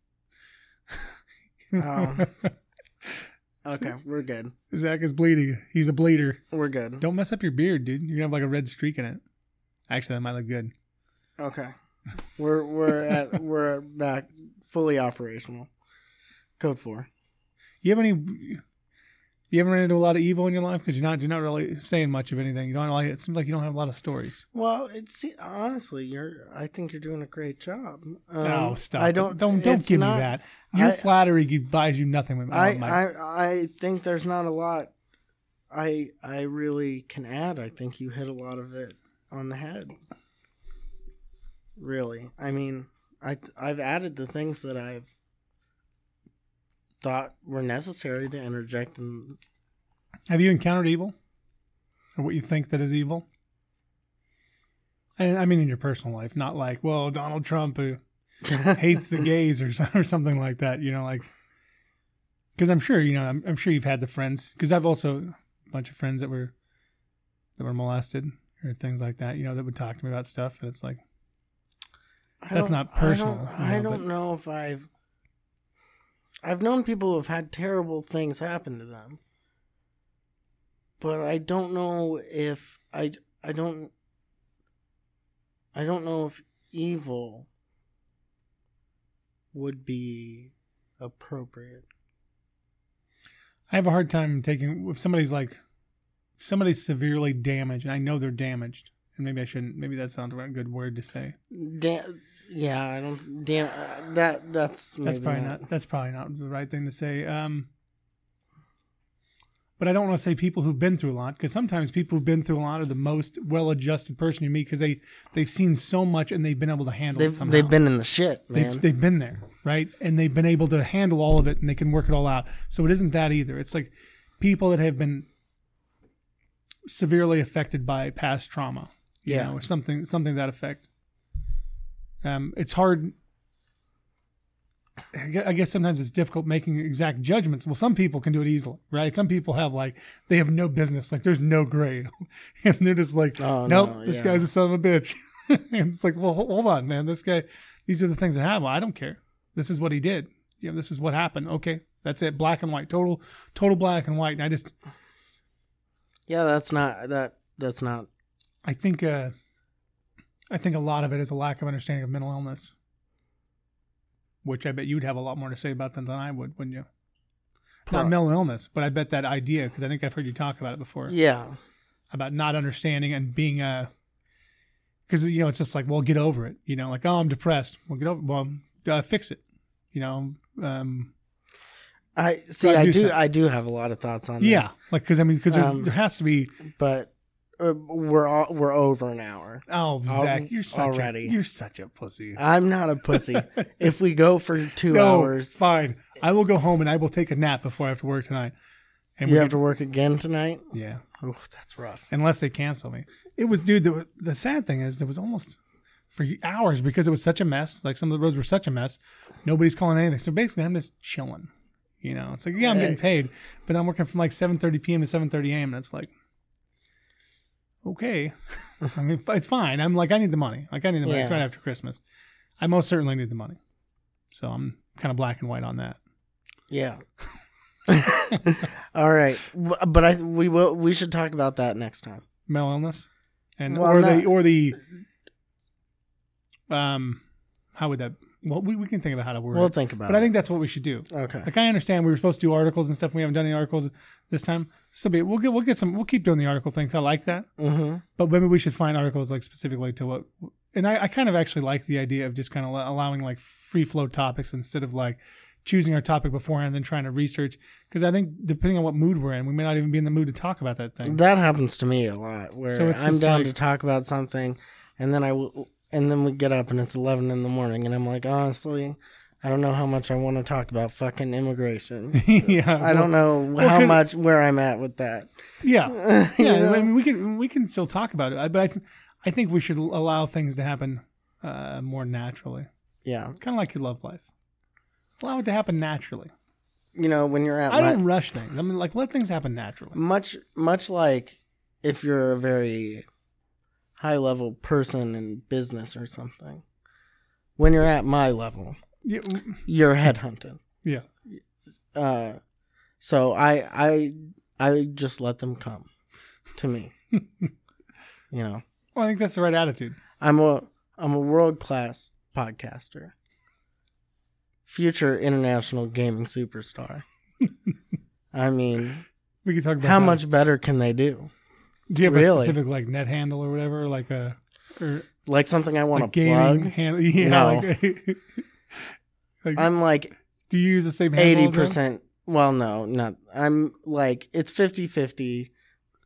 um, okay, we're good. Zach is bleeding. He's a bleeder. We're good. Don't mess up your beard, dude. You're going to have like a red streak in it. Actually, that might look good. Okay, we're we're at we're back fully operational. Code four. You have any? You haven't run into a lot of evil in your life because you're not you're not really saying much of anything. You don't like it. Seems like you don't have a lot of stories. Well, it's honestly, you're. I think you're doing a great job. Um, oh, stop! I don't. Don't don't give not, me that. Your I, flattery buys you nothing. With I, my, I I think there's not a lot I I really can add. I think you hit a lot of it on the head. Really, I mean, I I've added the things that I've thought were necessary to interject in. Have you encountered evil, or what you think that is evil? And I mean, in your personal life, not like, well, Donald Trump who hates the gays or or something like that. You know, like, because I'm sure you know, I'm, I'm sure you've had the friends. Because I've also a bunch of friends that were that were molested or things like that. You know, that would talk to me about stuff, and it's like. That's not personal. I don't, you know, I don't but, know if I've. I've known people who have had terrible things happen to them, but I don't know if I. I don't. I don't know if evil would be appropriate. I have a hard time taking if somebody's like, if somebody's severely damaged, and I know they're damaged. And maybe I shouldn't. Maybe that sounds like a good word to say. Da- yeah, I don't. Damn, uh, that that's that's probably not. not. That's probably not the right thing to say. Um, but I don't want to say people who've been through a lot, because sometimes people who've been through a lot are the most well-adjusted person you meet because they they've seen so much and they've been able to handle they've, it somehow. They've been in the shit, man. They've, they've been there, right? And they've been able to handle all of it, and they can work it all out. So it isn't that either. It's like people that have been severely affected by past trauma. You yeah, know, or something, something to that effect. Um, it's hard. I guess sometimes it's difficult making exact judgments. Well, some people can do it easily, right? Some people have like they have no business, like there's no gray, and they're just like, oh, nope, no, this yeah. guy's a son of a bitch. And it's like, well, hold on, man, this guy. These are the things that happen. Well, I don't care. This is what he did. You know, this is what happened. Okay, that's it. Black and white, total, total black and white. And I just, yeah, that's not that. That's not. I think uh, I think a lot of it is a lack of understanding of mental illness, which I bet you'd have a lot more to say about than, than I would, wouldn't you? Pro- Not mental illness, but I bet that idea, because I think I've heard you talk about it before. Yeah. About not understanding and being a... Because, you know, it's just like, well, get over it. You know, like, oh, I'm depressed. Well, get over Well, uh, fix it. You know? Um, I See, I do, do I do have a lot of thoughts on yeah, this. Yeah, like, because, I mean, because um, there has to be... But... Uh, we're all, we're over an hour. Oh, Zach, you're such already. A, you're such a pussy. I'm not a pussy. If we go for two no, hours, fine. I will go home and I will take a nap before I have to work tonight. And you we have can, to work again tonight. Yeah. Oh, that's rough. Unless they cancel me. It was, dude. The, the sad thing is, there was almost for hours because it was such a mess. Like some of the roads were such a mess. Nobody's calling anything. So basically, I'm just chilling. You know, it's like yeah, I'm getting paid, but I'm working from like seven thirty p.m. to seven thirty a.m. and it's like. Okay. I mean, it's fine. I'm like, I need the money. Like, I need the money. Yeah. It's right after Christmas. I most certainly need the money. So I'm kind of black and white on that. Yeah. All right. But I we will we should talk about that next time. Mental illness? And well, or not, the or the um how would that well we, we can think about how to word we'll it. We'll think about but it. I think that's what we should do. Okay. Like I understand we were supposed to do articles and stuff. We haven't done any articles this time. So be it. We'll get we'll get some we'll keep doing the article things. I like that. Mm-hmm. But maybe we should find articles like specifically to what and I, I kind of actually like the idea of just kind of allowing like free flow topics instead of like choosing our topic beforehand and then trying to research. Because I think depending on what mood we're in, we may not even be in the mood to talk about that thing. That happens to me a lot where so it's I'm down like, to talk about something and then I w- and then we get up and it's eleven in the morning and I'm like, honestly, I don't know how much I want to talk about fucking immigration. yeah, I don't know well, how much where I'm at with that. Yeah, yeah. know? I mean, we can we can still talk about it, but I th- I think we should allow things to happen uh, more naturally. Yeah, kind of like your love life. Allow it to happen naturally. You know, when you're at I my, don't rush things. I mean, like let things happen naturally. Much much like if you're a very high level person in business or something. When you're at my level. Yeah. You're headhunting. Yeah. Uh, so I I I just let them come to me. You know. Well, I think that's the right attitude. I'm a I'm a world class podcaster. Future international gaming superstar. I mean, we can talk about how that. much better can they do? Do you have really? a specific like net handle or whatever, like a or like something I want to plug? Handle? Yeah, no. Like, like, I'm like. Do you use the same handle? Eighty percent. Well, no, not. I'm like it's fifty-fifty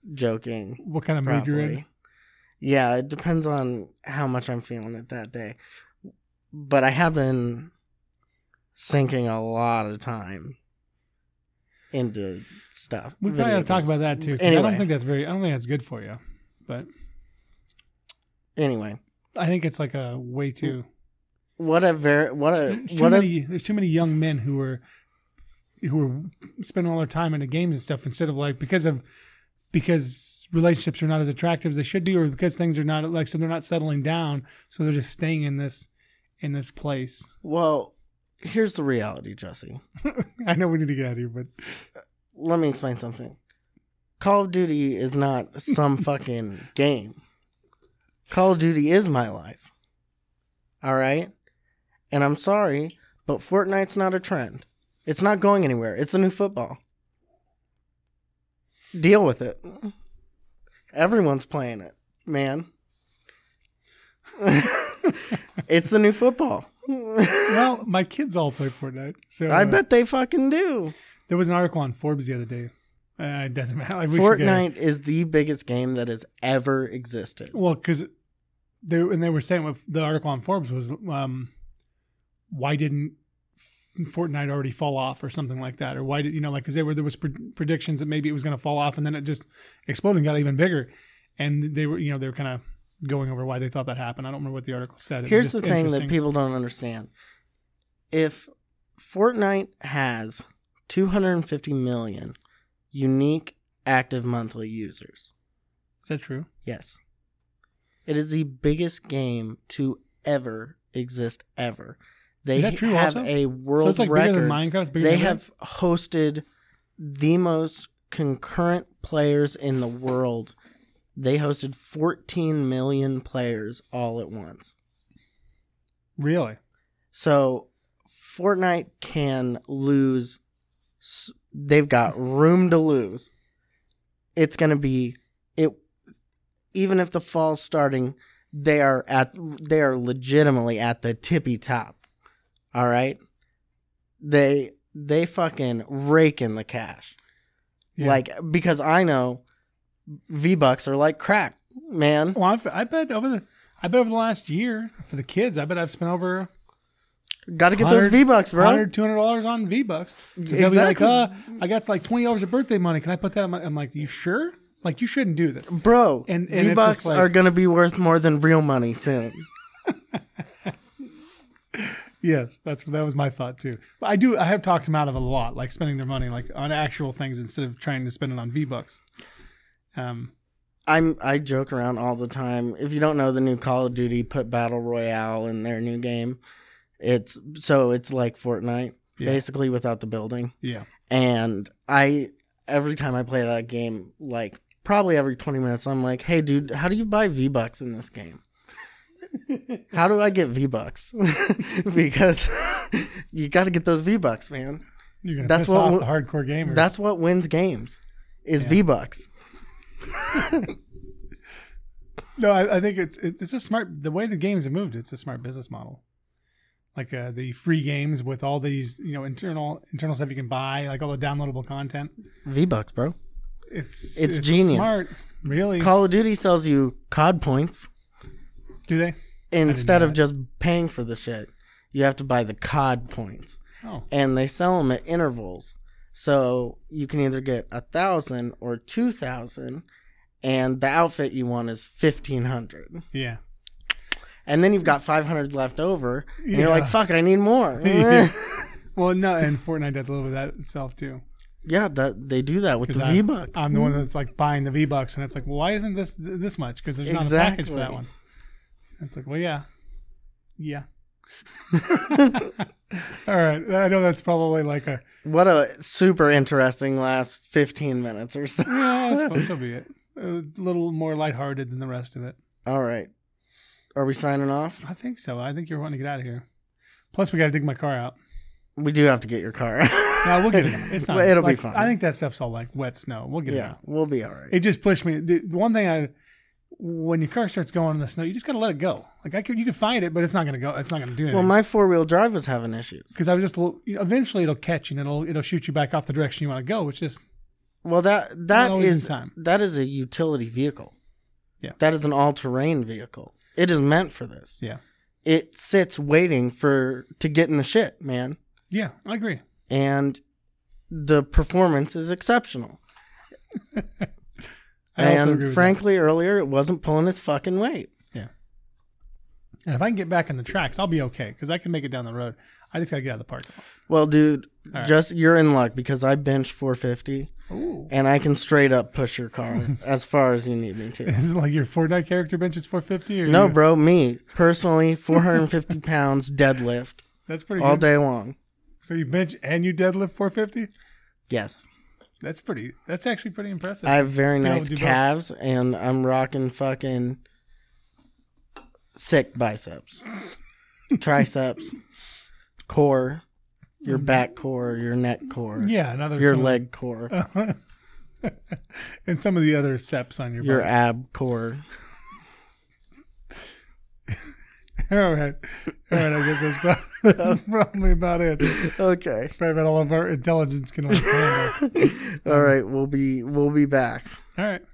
joking. What kind of mood you're in? Probably. Yeah, it depends on how much I'm feeling it that day. But I have been sinking a lot of time into stuff. We probably video ought to talk games. about that too. 'Cause Anyway. I don't think that's very. I don't think that's good for you. But Anyway, I think it's like a way too. what a very what a There's too what many. a There's too many young men who are who are spending all their time into games and stuff instead of like because of because relationships are not as attractive as they should be, or because things are not like so they're not settling down, so they're just staying in this in this place. well. Here's the reality, Jesse. I know we need to get out of here, but Let me explain something. Call of Duty is not some fucking game. Call of Duty is my life. All right? And I'm sorry, but Fortnite's not a trend. It's not going anywhere. It's the new football. Deal with it. Everyone's playing it, man. It's the new football. well, my kids all play Fortnite. So I uh, bet they fucking do. there was an article on Forbes the other day. Uh, it doesn't matter. Like, we should get it. Fortnite is the biggest game that has ever existed. Well, because they and they were saying what the article on Forbes was, um, why didn't Fortnite already fall off or something like that, or why did you know like because there were there was pre- predictions that maybe it was going to fall off and then it just exploded and got even bigger, and they were you know they were kind of going over why they thought that happened. I don't remember what the article said. It Here's was the just thing that interesting. people don't understand. If Fortnite has two hundred fifty million unique active monthly users, Is that true? yes, it is the biggest game to ever exist ever. They Is that true have also? a world So it's like record. bigger than Minecraft. It's bigger They than have hosted the most concurrent players in the world. They hosted fourteen million players all at once. really. So Fortnite can lose. s- They've got room to lose. It's going to be it. Even if the fall's starting, they are at. They are legitimately at the tippy top. All right. They they fucking rake in the cash. Yeah. Like because I know V-Bucks are like crack, man. Well, I've, I bet over the I bet over the last year for the kids, I bet I've spent over Got to get those V-Bucks, bro. one hundred, two hundred dollars on V-Bucks. They'll be Exactly. like, uh, I got like twenty dollars of birthday money. Can I put that on my... I'm like, you sure? Like, you shouldn't do this. Bro, And- and it's V-Bucks just like- are going to be worth more than real money soon. Yes, that's that was my thought too. But I do I have talked them out of it a lot, like spending their money like on actual things instead of trying to spend it on V-Bucks. Um, I'm I joke around all the time. If you don't know, the new Call of Duty put Battle Royale in their new game. It's so it's like Fortnite, Yeah. basically without the building. yeah. And I every time I play that game, like probably every twenty minutes, I'm like, hey dude, how do you buy V-Bucks in this game? How do I get V-Bucks? Because you got to get those V-Bucks, man. You're gonna That's piss what off w- the hardcore gamers. That's what wins games is Yeah. V-Bucks. no, I, I think it's it, it's a smart the way the games have moved. It's a smart business model. Like uh, the free games with all these you know internal internal stuff you can buy, like all the downloadable content. V-Bucks, bro. It's It's genius. Smart, really. Call of Duty sells you C O D points Do they? instead know of that. just paying for the shit. You have to buy the C O D points, Oh, and they sell them at intervals. So you can either get a thousand or two thousand, and the outfit you want is fifteen hundred. yeah. And then you've got five hundred left over, and Yeah. you're like, "Fuck it, I need more." Yeah. Well, no, and Fortnite does a little bit of that itself too. Yeah, that they do that with the 'Cause I'm- V-Bucks. I'm the one that's like buying the V Bucks, and it's like, well, why isn't this this much? Because there's not a package for that Exactly. one. It's like, well, yeah, yeah. All right, I know that's probably like a What a super interesting last fifteen minutes or so. yeah, I suppose so be it. A little more lighthearted than the rest of it. All right. Are we signing off? I think so. I think you're wanting to get out of here. Plus, we got to dig my car out. We do have to get your car. No, we'll get it out. It's not. Well, it'll be like, fine. I think that stuff's all like wet snow. We'll get it Yeah, out. we'll be all right. It just pushed me. The the one thing I, when your car starts going in the snow, you just gotta let it go. Like I could, you could find it, but it's not gonna go. It's not gonna do Well, anything. my four wheel drive was having issues. Because I was just a little, you know, eventually it'll catch you and it'll it'll shoot you back off the direction you want to go. It's just Well, that that always in is time. that is a utility vehicle. Yeah. That is an all-terrain vehicle. It is meant for this. Yeah. It sits waiting for to get in the shit, man. Yeah, I agree. And the performance is exceptional. I also agree And with frankly, earlier it wasn't pulling its fucking weight. Yeah. And if I can get back on the tracks, I'll be okay because I can make it down the road. I just got to get out of the parking lot. Well, dude, right. just you're in luck because I bench four fifty Ooh. and I can straight up push your car as far as you need me to. Is it like your Fortnite character benches four fifty? Or No, you... bro, me personally, four hundred fifty pounds deadlift That's pretty all good. day long. So you bench and you deadlift four fifty? Yes. That's pretty, that's actually pretty impressive. I have very Be able nice to do calves and I'm rocking fucking sick biceps, triceps, core, your back core, your neck core, Yeah, another your some, leg core, and some of the other seps on your your body. ab core. All right. All right, I guess that's probably, probably about it. Okay. It's probably about all of our intelligence can like handle. All right, we'll be we'll be back. All right.